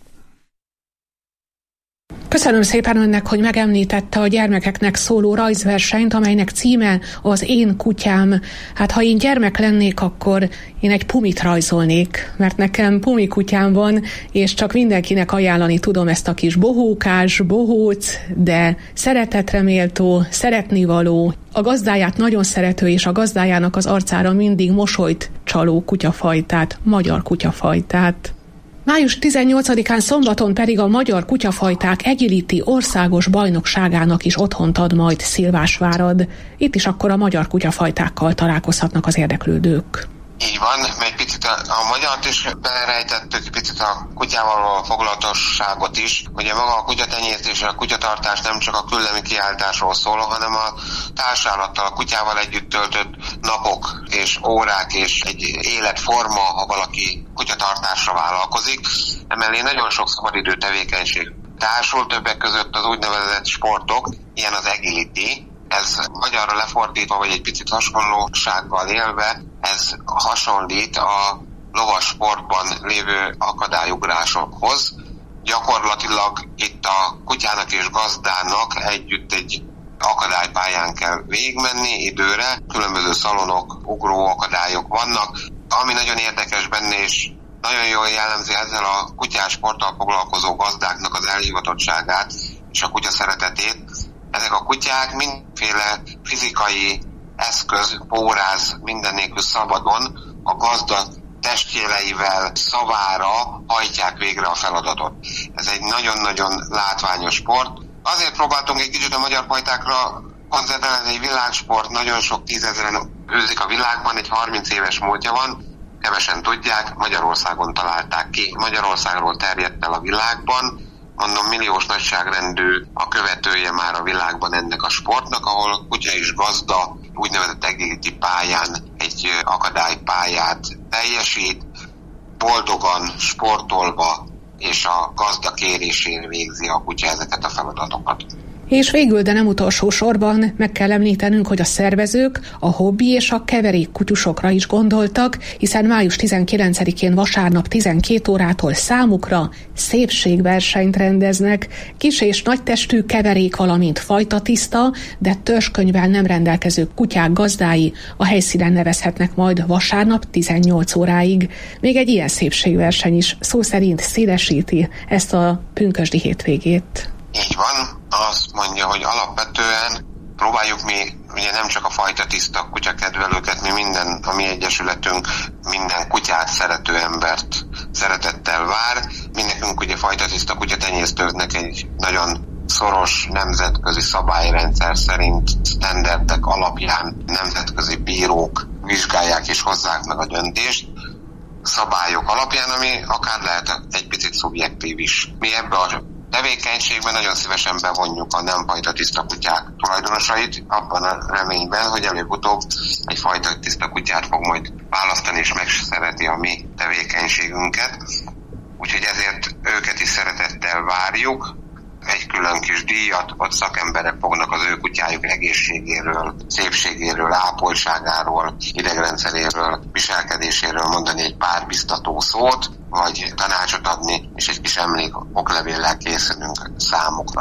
Köszönöm szépen önnek, hogy megemlítette a gyermekeknek szóló rajzversenyt, amelynek címe az Én kutyám. Hát ha én gyermek lennék, akkor én egy pumit rajzolnék, mert nekem pumi kutyám van, és csak mindenkinek ajánlani tudom ezt a kis bohókás, bohóc, de szeretetre méltó, szeretnivaló, a gazdáját nagyon szerető, és a gazdájának az arcára mindig mosolyt csaló kutyafajtát, magyar kutyafajtát. május tizennyolcadikán szombaton pedig a Magyar Kutyafajták Agility országos bajnokságának is otthont ad majd Szilvásvárad. Itt is akkor a magyar kutyafajtákkal találkozhatnak az érdeklődők. Így van, egy picit a, a magyart is belerejtettük, picit a kutyával való foglalatosságot is. Ugye maga a kutyatenyésztés és a kutyatartás nem csak a küllemi kiállításról szól, hanem a társállattal, a kutyával együtt töltött napok és órák és egy életforma, ha valaki kutyatartásra vállalkozik. Emellé nagyon sok szabadidő tevékenység társul, többek között az úgynevezett sportok, ilyen az agility. Ez magyarra lefordítva, vagy egy picit hasonlósággal élve, ez hasonlít a lovas sportban lévő akadályugrásokhoz. Gyakorlatilag itt a kutyának és gazdának együtt egy akadálypályán kell végigmenni időre, különböző szalonok, ugró akadályok vannak. Ami nagyon érdekes benne, és nagyon jól jellemzi ezzel a kutyás sporttal foglalkozó gazdáknak az elhivatottságát és a kutya szeretetét, ezek a kutyák mindenféle fizikai eszköz, póráz minden nélkül szabadon a gazda testjéleivel, szavára hajtják végre a feladatot. Ez egy nagyon-nagyon látványos sport. Azért próbáltunk egy kicsit a magyar fajtákra koncentrálni, egy világsport, nagyon sok tízezeren őzik a világban, egy harminc éves múltja van, kevesen tudják, Magyarországon találták ki. Magyarországról terjedt el a világban, mondom, milliós nagyságrendű a követője már a világban ennek a sportnak, ahol kutya és gazda úgynevezett agility pályán egy akadálypályát teljesít, boldogan, sportolva és a gazda kérésén végzi a kutya ezeket a feladatokat. És végül, de nem utolsó sorban meg kell említenünk, hogy a szervezők a hobbi és a keverék kutyusokra is gondoltak, hiszen május tizenkilencedikén vasárnap tizenkét órától számukra szépségversenyt rendeznek. Kis és nagytestű keverék, valamint fajtatiszta, de törzskönyvvel nem rendelkező kutyák gazdái a helyszínen nevezhetnek majd vasárnap tizennyolc óráig. Még egy ilyen szépségverseny is szó szerint szélesíti ezt a pünkösdi hétvégét. Így van, azt mondja, hogy alapvetően próbáljuk mi, ugye nem csak a fajta tiszta kutyakedvelőket, mi minden, a mi egyesületünk minden kutyát szerető embert szeretettel vár. Mi nekünk ugye fajta tiszta kutyatenyésztőknek egy nagyon szoros nemzetközi szabályrendszer szerint sztenderdek alapján nemzetközi bírók vizsgálják és hozzák meg a döntést szabályok alapján, ami akár lehet egy picit szubjektív is. Mi ebbe a tevékenységben nagyon szívesen bevonjuk a nem fajta tiszta kutyák tulajdonosait, abban a reményben, hogy előbb-utóbb egy fajta tiszta kutyát fog majd választani, és megszereti a mi tevékenységünket. Úgyhogy ezért őket is szeretettel várjuk. Egy külön kis díjat, ott szakemberek fognak az ő kutyájuk egészségéről, szépségéről, ápoltságáról, idegrendszeréről, viselkedéséről mondani egy pár biztató szót, vagy tanácsot adni, és egy kis emlék oklevéllel készülünk számukra.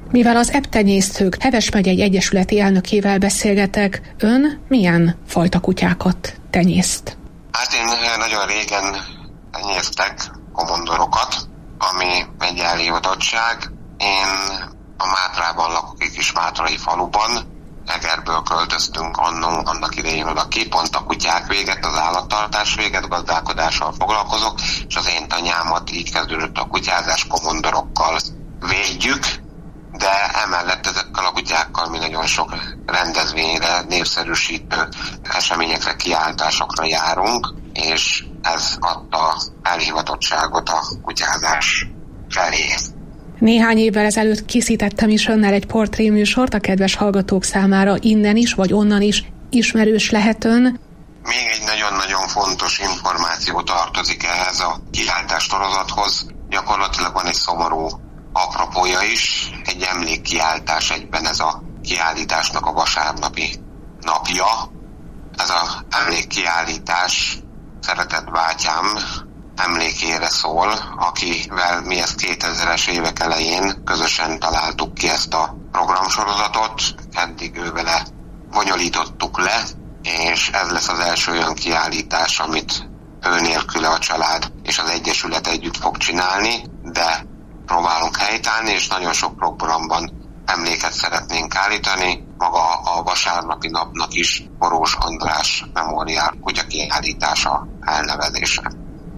Mivel az eptenyésztők Heves megyei egyesületi elnökével beszélgetek, ön milyen fajta kutyákat tenyészt? Hát én nagyon régen tenyésztek komondorokat, ami egy elhivatottság. Én a Mátrában lakok, egy kis mátrai faluban, Egerből költöztünk annó, annak idején oda ki, pont a kutyák véget, az állattartás véget, gazdálkodással foglalkozok, és az én tanyámat így kezdődött a kutyázás, komondorokkal védjük, de emellett ezekkel a kutyákkal mi nagyon sok rendezvényre, népszerűsítő eseményekre, kiáltásokra járunk, és ez adta elhivatottságot a kutyázás felé. Néhány évvel ezelőtt készítettem is önnel egy portréműsort a kedves hallgatók számára, innen is, vagy onnan is ismerős lehet ön. Még egy nagyon-nagyon fontos információ tartozik ehhez a kiáltás sorozathoz. Gyakorlatilag van egy szomorú apropója is, egy emlékkiáltás egyben ez a kiállításnak a vasárnapi napja. Ez az emlékkiállítás szeretett bátyám emlékére szól, akivel mi ezt kétezres évek elején közösen találtuk ki ezt a programsorozatot, eddig ő vele bonyolítottuk le, és ez lesz az első olyan kiállítás, amit ő nélküle a család és az Egyesület együtt fog csinálni, de próbálunk helytállni, és nagyon sok programban emléket szeretnénk állítani. Maga a vasárnapi napnak is Borós András Memoriál kutya kiállítása elnevezése.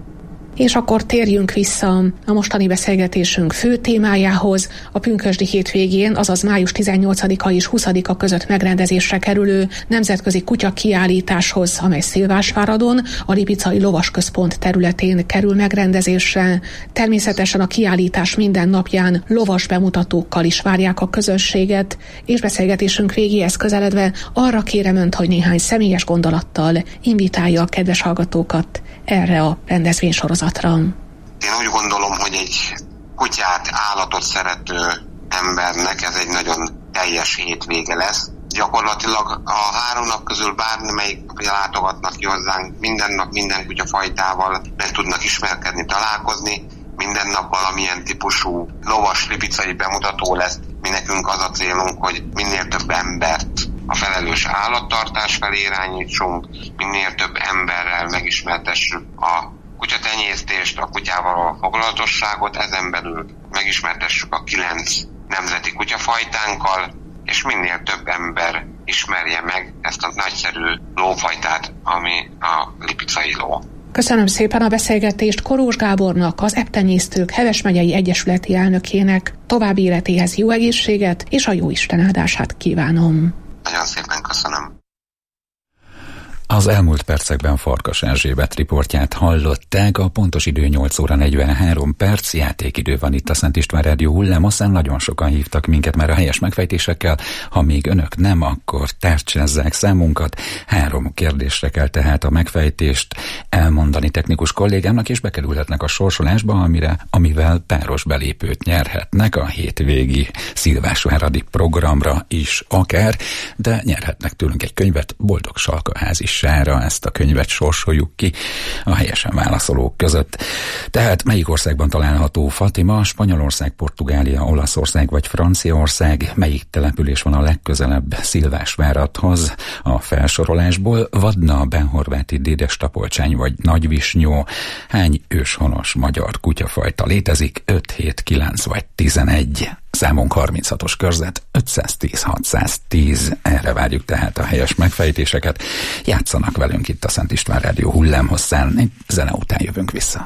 És akkor térjünk vissza a mostani beszélgetésünk fő témájához, a pünkösdi hétvégén, azaz május tizennyolcadika és huszadika között megrendezésre kerülő nemzetközi kutya kiállításhoz, amely Szilvásváradon, a Lipicai Lovasközpont területén kerül megrendezésre. Természetesen a kiállítás minden napján lovas bemutatókkal is várják a közönséget, és beszélgetésünk végéhez közeledve arra kérem önt, hogy néhány személyes gondolattal invitálja a kedves hallgatókat erre a rendezvénysorozatra. Én úgy gondolom, hogy egy kutyát, állatot szerető embernek ez egy nagyon teljes hétvége lesz. Gyakorlatilag a három nap közül bármelyik látogatnak ki hozzánk, minden nap minden kutyafajtával meg tudnak ismerkedni, találkozni, minden nap valamilyen típusú lovas lipicai bemutató lesz. Mi nekünk az a célunk, hogy minél több embert a felelős állattartás felé irányítsunk, minél több emberrel megismertessük a kutyatenyésztést, a kutyával a foglalatosságot, ezen belül megismertessük a kilenc nemzeti kutyafajtánkkal, és minél több ember ismerje meg ezt a nagyszerű lófajtát, ami a lipicai ló. Köszönöm szépen a beszélgetést Korós Gábornak, az Eptenyésztők Heves megyei egyesületi elnökének. További életéhez jó egészséget és a jóisten áldását kívánom. Nagyon szépen köszönöm. Az elmúlt percekben Farkas Erzsébet riportját hallották, a pontos idő nyolc óra negyvenhárom perc, játékidő van itt a Szent István Rádió Hullám, aztán nagyon sokan hívtak minket már a helyes megfejtésekkel, ha még önök nem, akkor tárcsázzák számunkat. Három kérdésre kell tehát a megfejtést elmondani technikus kollégámnak, és bekerülhetnek a sorsolásba, amire, amivel páros belépőt nyerhetnek a hétvégi szilvásváradi programra is akár, de nyerhetnek tőlünk egy könyvet, Boldog Salkaház is. Ezt a könyvet sorsoljuk ki a helyesen válaszolók között. Tehát melyik országban található Fatima? Spanyolország, Portugália, Olaszország vagy Franciaország? Melyik település van a legközelebb Szilvásváradhoz a felsorolásból? Vadna, Benhorváti, Dédestapolcsány vagy Nagyvisnyó? Hány őshonos magyar kutyafajta létezik? öt, hét, kilenc vagy tizenegy? Számunk harminchatos körzet, ötszáztíz hatszáztíz. Erre várjuk tehát a helyes megfejtéseket. Játszanak velünk itt a Szent István Rádió hullámhosszán. Egy zene után jövünk vissza.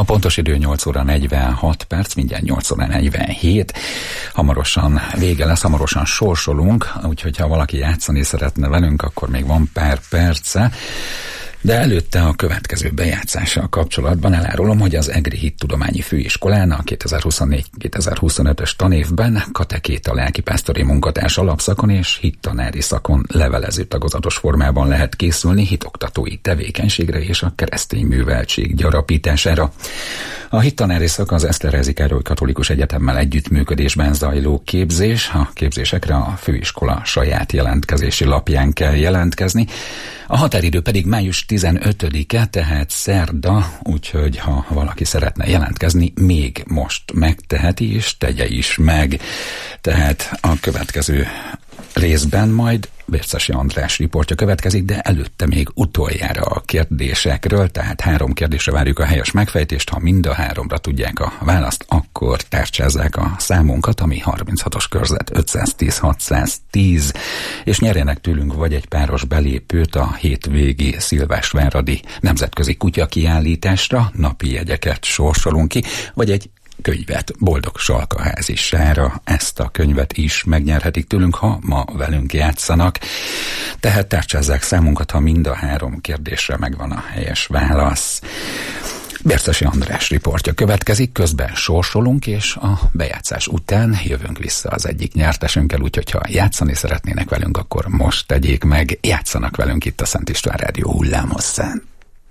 pontos idő nyolc óra negyvenhat perc, mindjárt nyolc óra negyvenhét. Hamarosan vége lesz, hamarosan sorsolunk, úgyhogy ha valaki játszani szeretne velünk, akkor még van pár perce. De előtte a következő bejátszással kapcsolatban elárulom, hogy az Egri Hittudományi Főiskolán a kétezer-huszonnégy kétezer-huszonötös tanévben katekéta lelkipásztori munkatárs alapszakon és hittanári szakon levelező tagozatos formában lehet készülni hitoktatói tevékenységre és a keresztény műveltség gyarapítására. A hittanári szak az Eszterházy Károly Katolikus Egyetemmel együttműködésben zajló képzés. A képzésekre a főiskola saját jelentkezési lapján kell jelentkezni. A határidő pedig május tizenötödike, tehát szerda, úgyhogy ha valaki szeretne jelentkezni, még most megteheti, és tegye is meg. Tehát a következő részben majd Bércesi András riportja következik, de előtte még utoljára a kérdésekről, tehát három kérdésre várjuk a helyes megfejtést, ha mind a háromra tudják a választ, akkor tárcsázzák a számunkat, ami harminchatos körzet ötszáztíz hatszáztíz, és nyerjenek tőlünk vagy egy páros belépőt a hétvégi Szilvásváradi nemzetközi kutyakiállításra, napi jegyeket sorsolunk ki, vagy egy könyvet, Boldog Salkaházi Sára, ezt a könyvet is megnyerhetik tőlünk, ha ma velünk játszanak. Tehát tárcsázzák számunkat, ha mind a három kérdésre megvan a helyes válasz. Bércesi András riportja következik, közben sorsolunk, és a bejátszás után jövünk vissza az egyik nyertesünkkel, úgyhogy ha játszani szeretnének velünk, akkor most tegyék meg, játszanak velünk itt a Szent István Rádió hullámhosszán.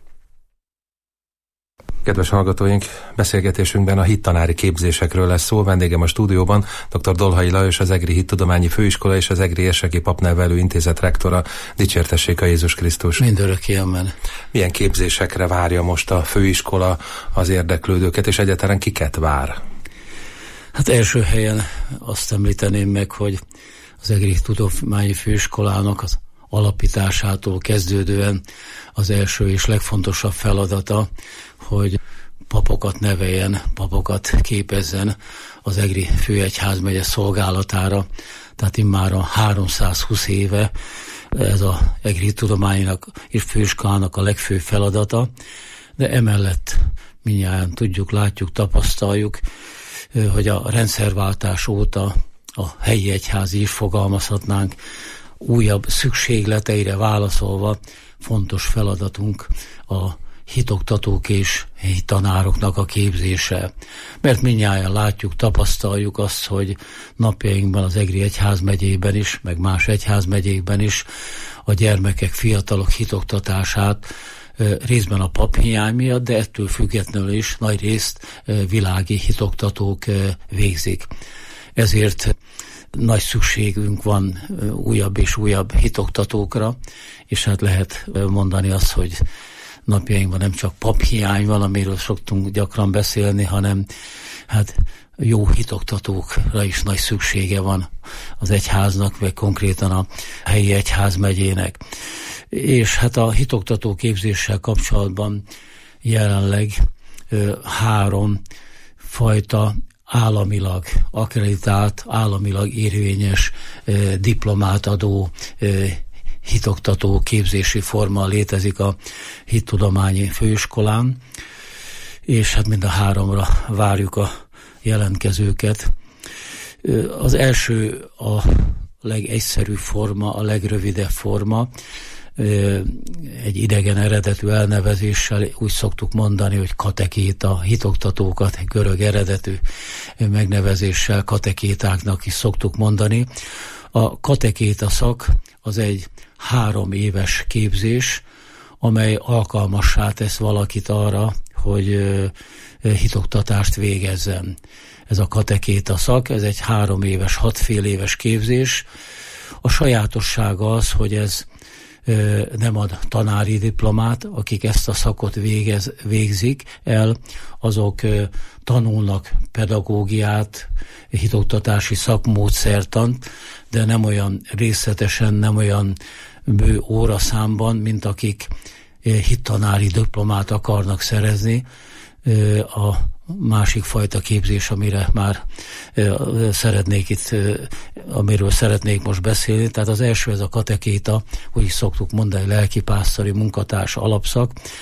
Kedves hallgatóink, beszélgetésünkben a hittanári képzésekről lesz szó. Vendégem a stúdióban dr. Dolhai Lajos, az Egri Hittudományi Főiskola és az Egri Érseki Papnevelő Intézet rektora. Dicsértessék a Jézus Krisztus! Mindörökké, amen. Milyen képzésekre várja most a főiskola az érdeklődőket, és egyáltalán kiket vár? Hát első helyen azt említeném meg, hogy az Egri Hittudományi Főiskolának az alapításától kezdődően az első és legfontosabb feladata, hogy papokat neveljen, papokat képezzen az Egri Főegyházmegye szolgálatára. Tehát immáron háromszázhúsz éve ez az Egri Hittudományinak és Főiskolának a legfőbb feladata, de emellett mindjárt tudjuk, látjuk, tapasztaljuk, hogy a rendszerváltás óta a helyi egyházi is fogalmazhatnánk, újabb szükségleteire válaszolva fontos feladatunk a hitoktatók és hittanároknak a képzése. Mert mindnyájan látjuk, tapasztaljuk azt, hogy napjainkban az Egri Egyházmegyében is, meg más egyházmegyékben is a gyermekek, fiatalok hitoktatását részben a paphiány miatt, de ettől függetlenül is nagy részt világi hitoktatók végzik. Ezért nagy szükségünk van újabb és újabb hitoktatókra, és hát lehet mondani azt, hogy napjainkban nem csak paphiány van, amiről szoktunk gyakran beszélni, hanem hát jó hitoktatókra is nagy szüksége van az egyháznak, vagy konkrétan a helyi egyházmegyének. És hát a hitoktató képzéssel kapcsolatban jelenleg ö, három fajta államilag akkreditált, államilag érvényes eh, diplomát adó eh, hitoktató képzési forma létezik a Hittudományi Főiskolán, és hát mind a háromra várjuk a jelentkezőket. Az első a legegyszerűbb forma, a legrövidebb forma, egy idegen eredetű elnevezéssel úgy szoktuk mondani, hogy katekéta, hitoktatókat görög eredetű megnevezéssel katekétáknak is szoktuk mondani. A katekéta szak az egy három éves képzés, amely alkalmassá tesz valakit arra, hogy hitoktatást végezzen. Ez a katekéta szak, ez egy három éves, hat fél éves képzés. A sajátossága az, hogy ez nem ad tanári diplomát, akik ezt a szakot végez, végzik el, azok tanulnak pedagógiát, hitoktatási szakmódszertant, de nem olyan részletesen, nem olyan bő óraszámban, mint akik hittanári diplomát akarnak szerezni. A másik fajta képzés, amire már szeretnék itt, amiről szeretnék most beszélni. Tehát az első ez a katekéta, úgy is szoktuk mondani, lelkipásztori munkatárs alapszak.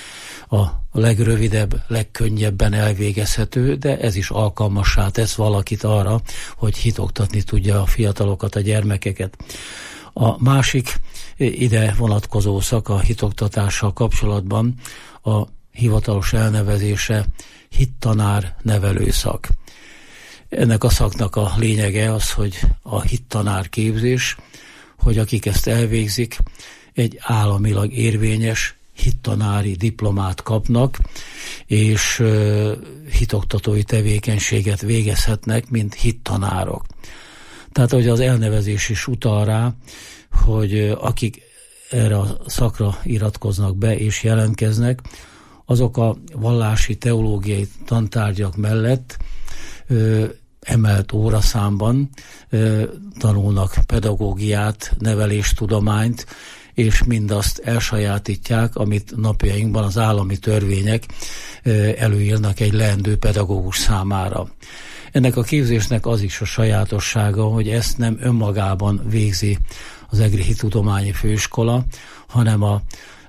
a legrövidebb, legkönnyebben elvégezhető, de ez is alkalmassá tesz valakit arra, hogy hitoktatni tudja a fiatalokat, a gyermekeket. A másik ide vonatkozó szak a hitoktatással kapcsolatban a hivatalos elnevezése hittanár nevelőszak. Ennek a szaknak a lényege az, hogy a hittanár képzés, hogy akik ezt elvégzik, egy államilag érvényes hittanári diplomát kapnak, és uh, hitoktatói tevékenységet végezhetnek, mint hittanárok. Tehát, hogy az elnevezés is utal rá, hogy uh, akik erre a szakra iratkoznak be és jelentkeznek, azok a vallási teológiai tantárgyak mellett uh, emelt óraszámban uh, tanulnak pedagógiát, neveléstudományt, és mindazt elsajátítják, amit napjainkban az állami törvények előírnak egy leendő pedagógus számára. Ennek a képzésnek az is a sajátossága, hogy ezt nem önmagában végzi az Egri Hittudományi Főiskola, hanem a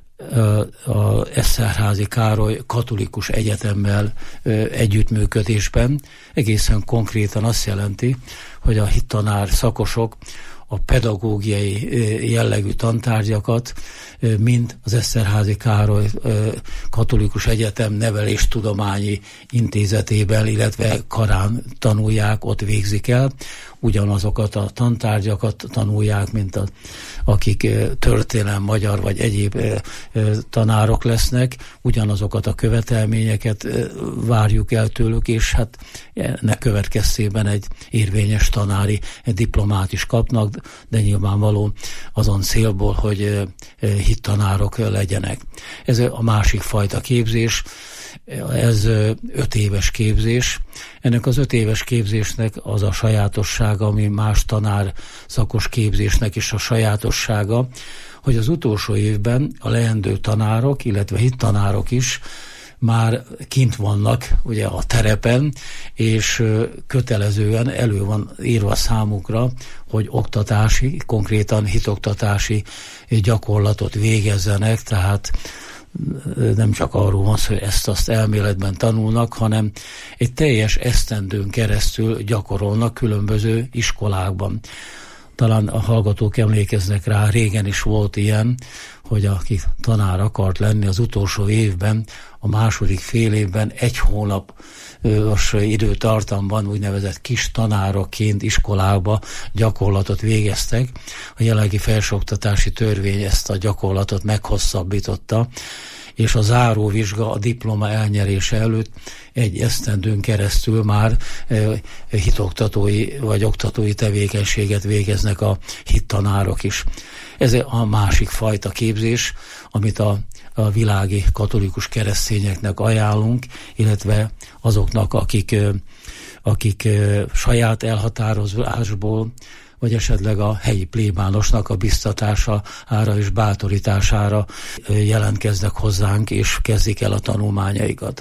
a Eszterházy Károly Katolikus Egyetemmel együttműködésben. Egészen konkrétan azt jelenti, hogy a hittanár szakosok a pedagógiai jellegű tantárgyakat mind az Eszterházy Károly Katolikus Egyetem Neveléstudományi Intézetében, illetve karán tanulják, ott végzik el. Ugyanazokat a tantárgyakat tanulják, mint a, akik történelem, magyar vagy egyéb tanárok lesznek, ugyanazokat a követelményeket várjuk el tőlük, és hát ennek következtében egy érvényes tanári diplomát is kapnak, de nyilvánvaló azon célból, hogy hittanárok legyenek. Ez a másik fajta képzés, ez öt éves képzés. Ennek az öt éves képzésnek az a sajátossága, ami más tanár szakos képzésnek is a sajátossága, hogy az utolsó évben a leendő tanárok, illetve hittanárok is már kint vannak ugye a terepen, és kötelezően elő van írva számukra, hogy oktatási, konkrétan hitoktatási gyakorlatot végezzenek, tehát nem csak arról van szó, hogy ezt-azt elméletben tanulnak, hanem egy teljes esztendőn keresztül gyakorolnak különböző iskolákban. Talán a hallgatók emlékeznek rá, régen is volt ilyen, hogy aki tanár akart lenni az utolsó évben, a második fél évben egy hónapos időtartamban úgynevezett kis tanárokként iskolába gyakorlatot végeztek. A jelenlegi felsőoktatási törvény ezt a gyakorlatot meghosszabbította, és a záróvizsga a diploma elnyerése előtt egy esztendőn keresztül már hitoktatói vagy oktatói tevékenységet végeznek a hittanárok is. Ez a másik fajta képzés, amit a, a világi katolikus keresztényeknek ajánlunk, illetve azoknak, akik, akik saját elhatározásból vagy esetleg a helyi plébánosnak a biztatására és bátorítására jelentkeznek hozzánk, és kezdik el a tanulmányaikat.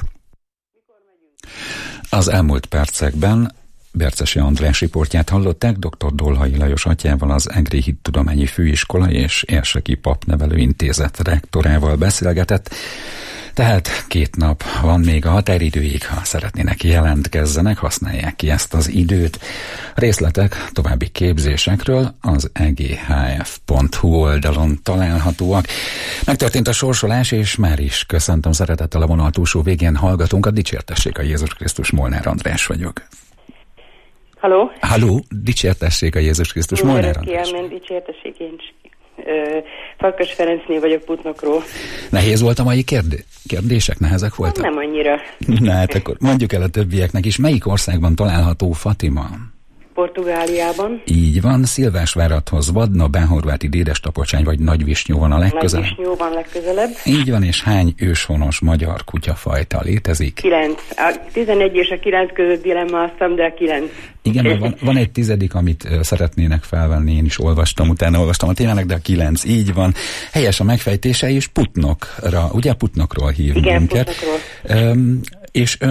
Az elmúlt percekben Bercesi András riportját hallották dr. Dolhai Lajos atyával, az Egri Hittudományi Főiskola és Érseki Papnevelő Intézet rektorával beszélgetett. Tehát két nap van még a határidőig, ha szeretnének jelentkezzenek, használják ki ezt az időt. Részletek további képzésekről az e g h f pont h u oldalon találhatóak. Megtörtént a sorsolás, és már is köszöntöm szeretettel a vonal túlsó végén hallgatónkat. Dicsértessék a Jézus Krisztus, Molnár András vagyok. Halló? Halló, dicsértessék a Jézus Krisztus, Molnár András. Kielmen, dicsértessék, én Farkas Ferencnél vagyok Putnokról. Nehéz volt a mai kérdé- kérdések? Nehezek voltak? Nem annyira. Na hát akkor mondjuk el a többieknek is. Melyik országban található Fatima? Portugáliában. Így van, Szilvásváradhoz Vadna, Bánhorváti, Dédestapocsány vagy Nagyvisnyó van a legközelebb. Nagyvisnyó van legközelebb. Így van, és hány őshonos magyar kutyafajta létezik? Kilenc. A tizenegy és a kilenc között dilemmáztam, de a kilenc. Igen, van, van egy tizedik, amit uh, szeretnének felvenni, én is olvastam, utána olvastam a témának, de a kilenc, így van. Helyes a megfejtése, és Putnokra, ugye Putnokról hív Igen, minket. Putnokról. Um, és ön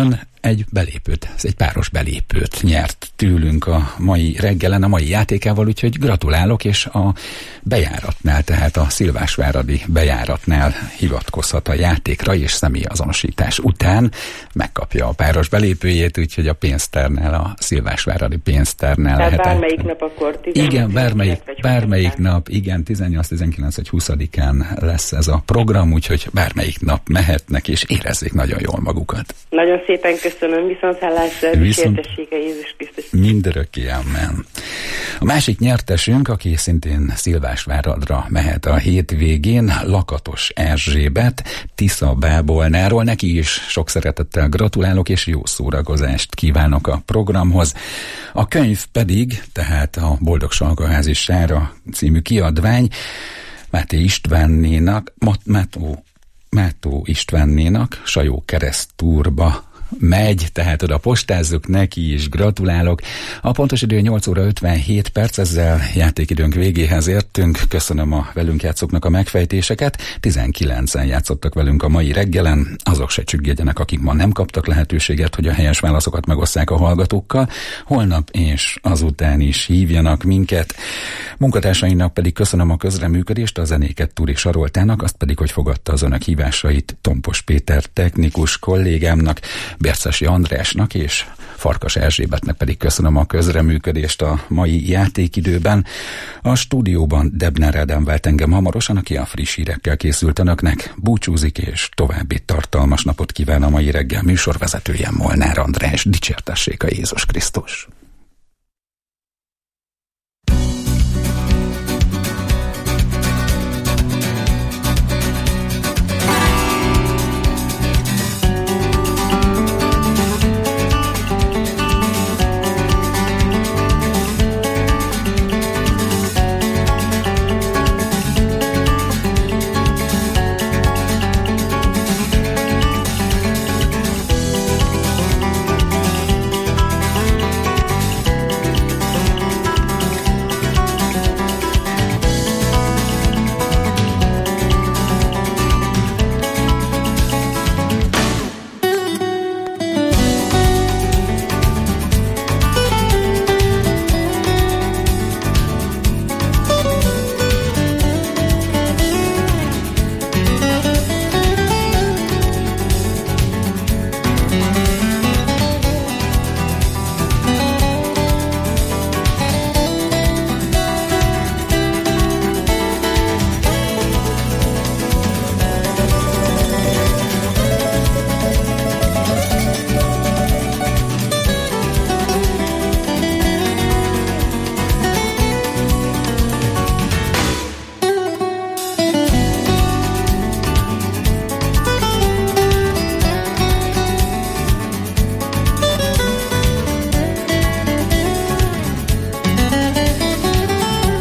egy belépőt, egy páros belépőt nyert tőlünk a mai reggelen, a mai játékával, úgyhogy gratulálok, és a bejáratnál, tehát a szilvásváradi bejáratnál hivatkozhat a játékra, és személyazonosítás után megkapja a páros belépőjét, úgyhogy a pénztárnál, a szilvásváradi pénztárnál tehát lehet. bármelyik nap akkor tizennyolc, igen, bármelyik, vagy bármelyik nap, igen, tizennyolc, tizenkilenc vagy huszadikán lesz ez a program, úgyhogy bármelyik nap mehetnek, és érezzék nagyon jól magukat. Nagyon szépen köszönöm, viszonthallásra, dicsértessége Jézus Krisztus. Mindörökké, amen. A másik nyertesünk, aki szintén Szilvásváradra mehet a hétvégén, Lakatos Erzsébet, Tisza Bábolnáról. Neki is sok szeretettel gratulálok, és jó szórakozást kívánok a programhoz. A könyv pedig, tehát a Boldog Salgaházi Sára című kiadvány, Máté Istvánnénak, Mátó, Mátó Istvánnénak Sajó keresztúrba megy, tehát oda postázzuk, neki is gratulálok. A pontos idő nyolc óra ötvenhét perc, ezzel játékidőnk végéhez értünk. Köszönöm a velünk játszóknak a megfejtéseket. tizenkilencen játszottak velünk a mai reggelen. Azok se csüggedjenek, akik ma nem kaptak lehetőséget, hogy a helyes válaszokat megosszák a hallgatókkal. Holnap és azután is hívjanak minket. Munkatársainak pedig köszönöm a közreműködést, a zenéket Túri Saroltának, azt pedig, hogy fogadta az önök hívásait Tompos Péter technikus kollégámnak, Bercesi Andrásnak és Farkas Erzsébetnek pedig köszönöm a közreműködést a mai játékidőben. A stúdióban Debner Ádám vált engem hamarosan, aki a friss hírekkel készült önöknek. Búcsúzik, és további tartalmas napot kíván a mai reggel műsorvezetője, Molnár András. Dicsértessék a Jézus Krisztus!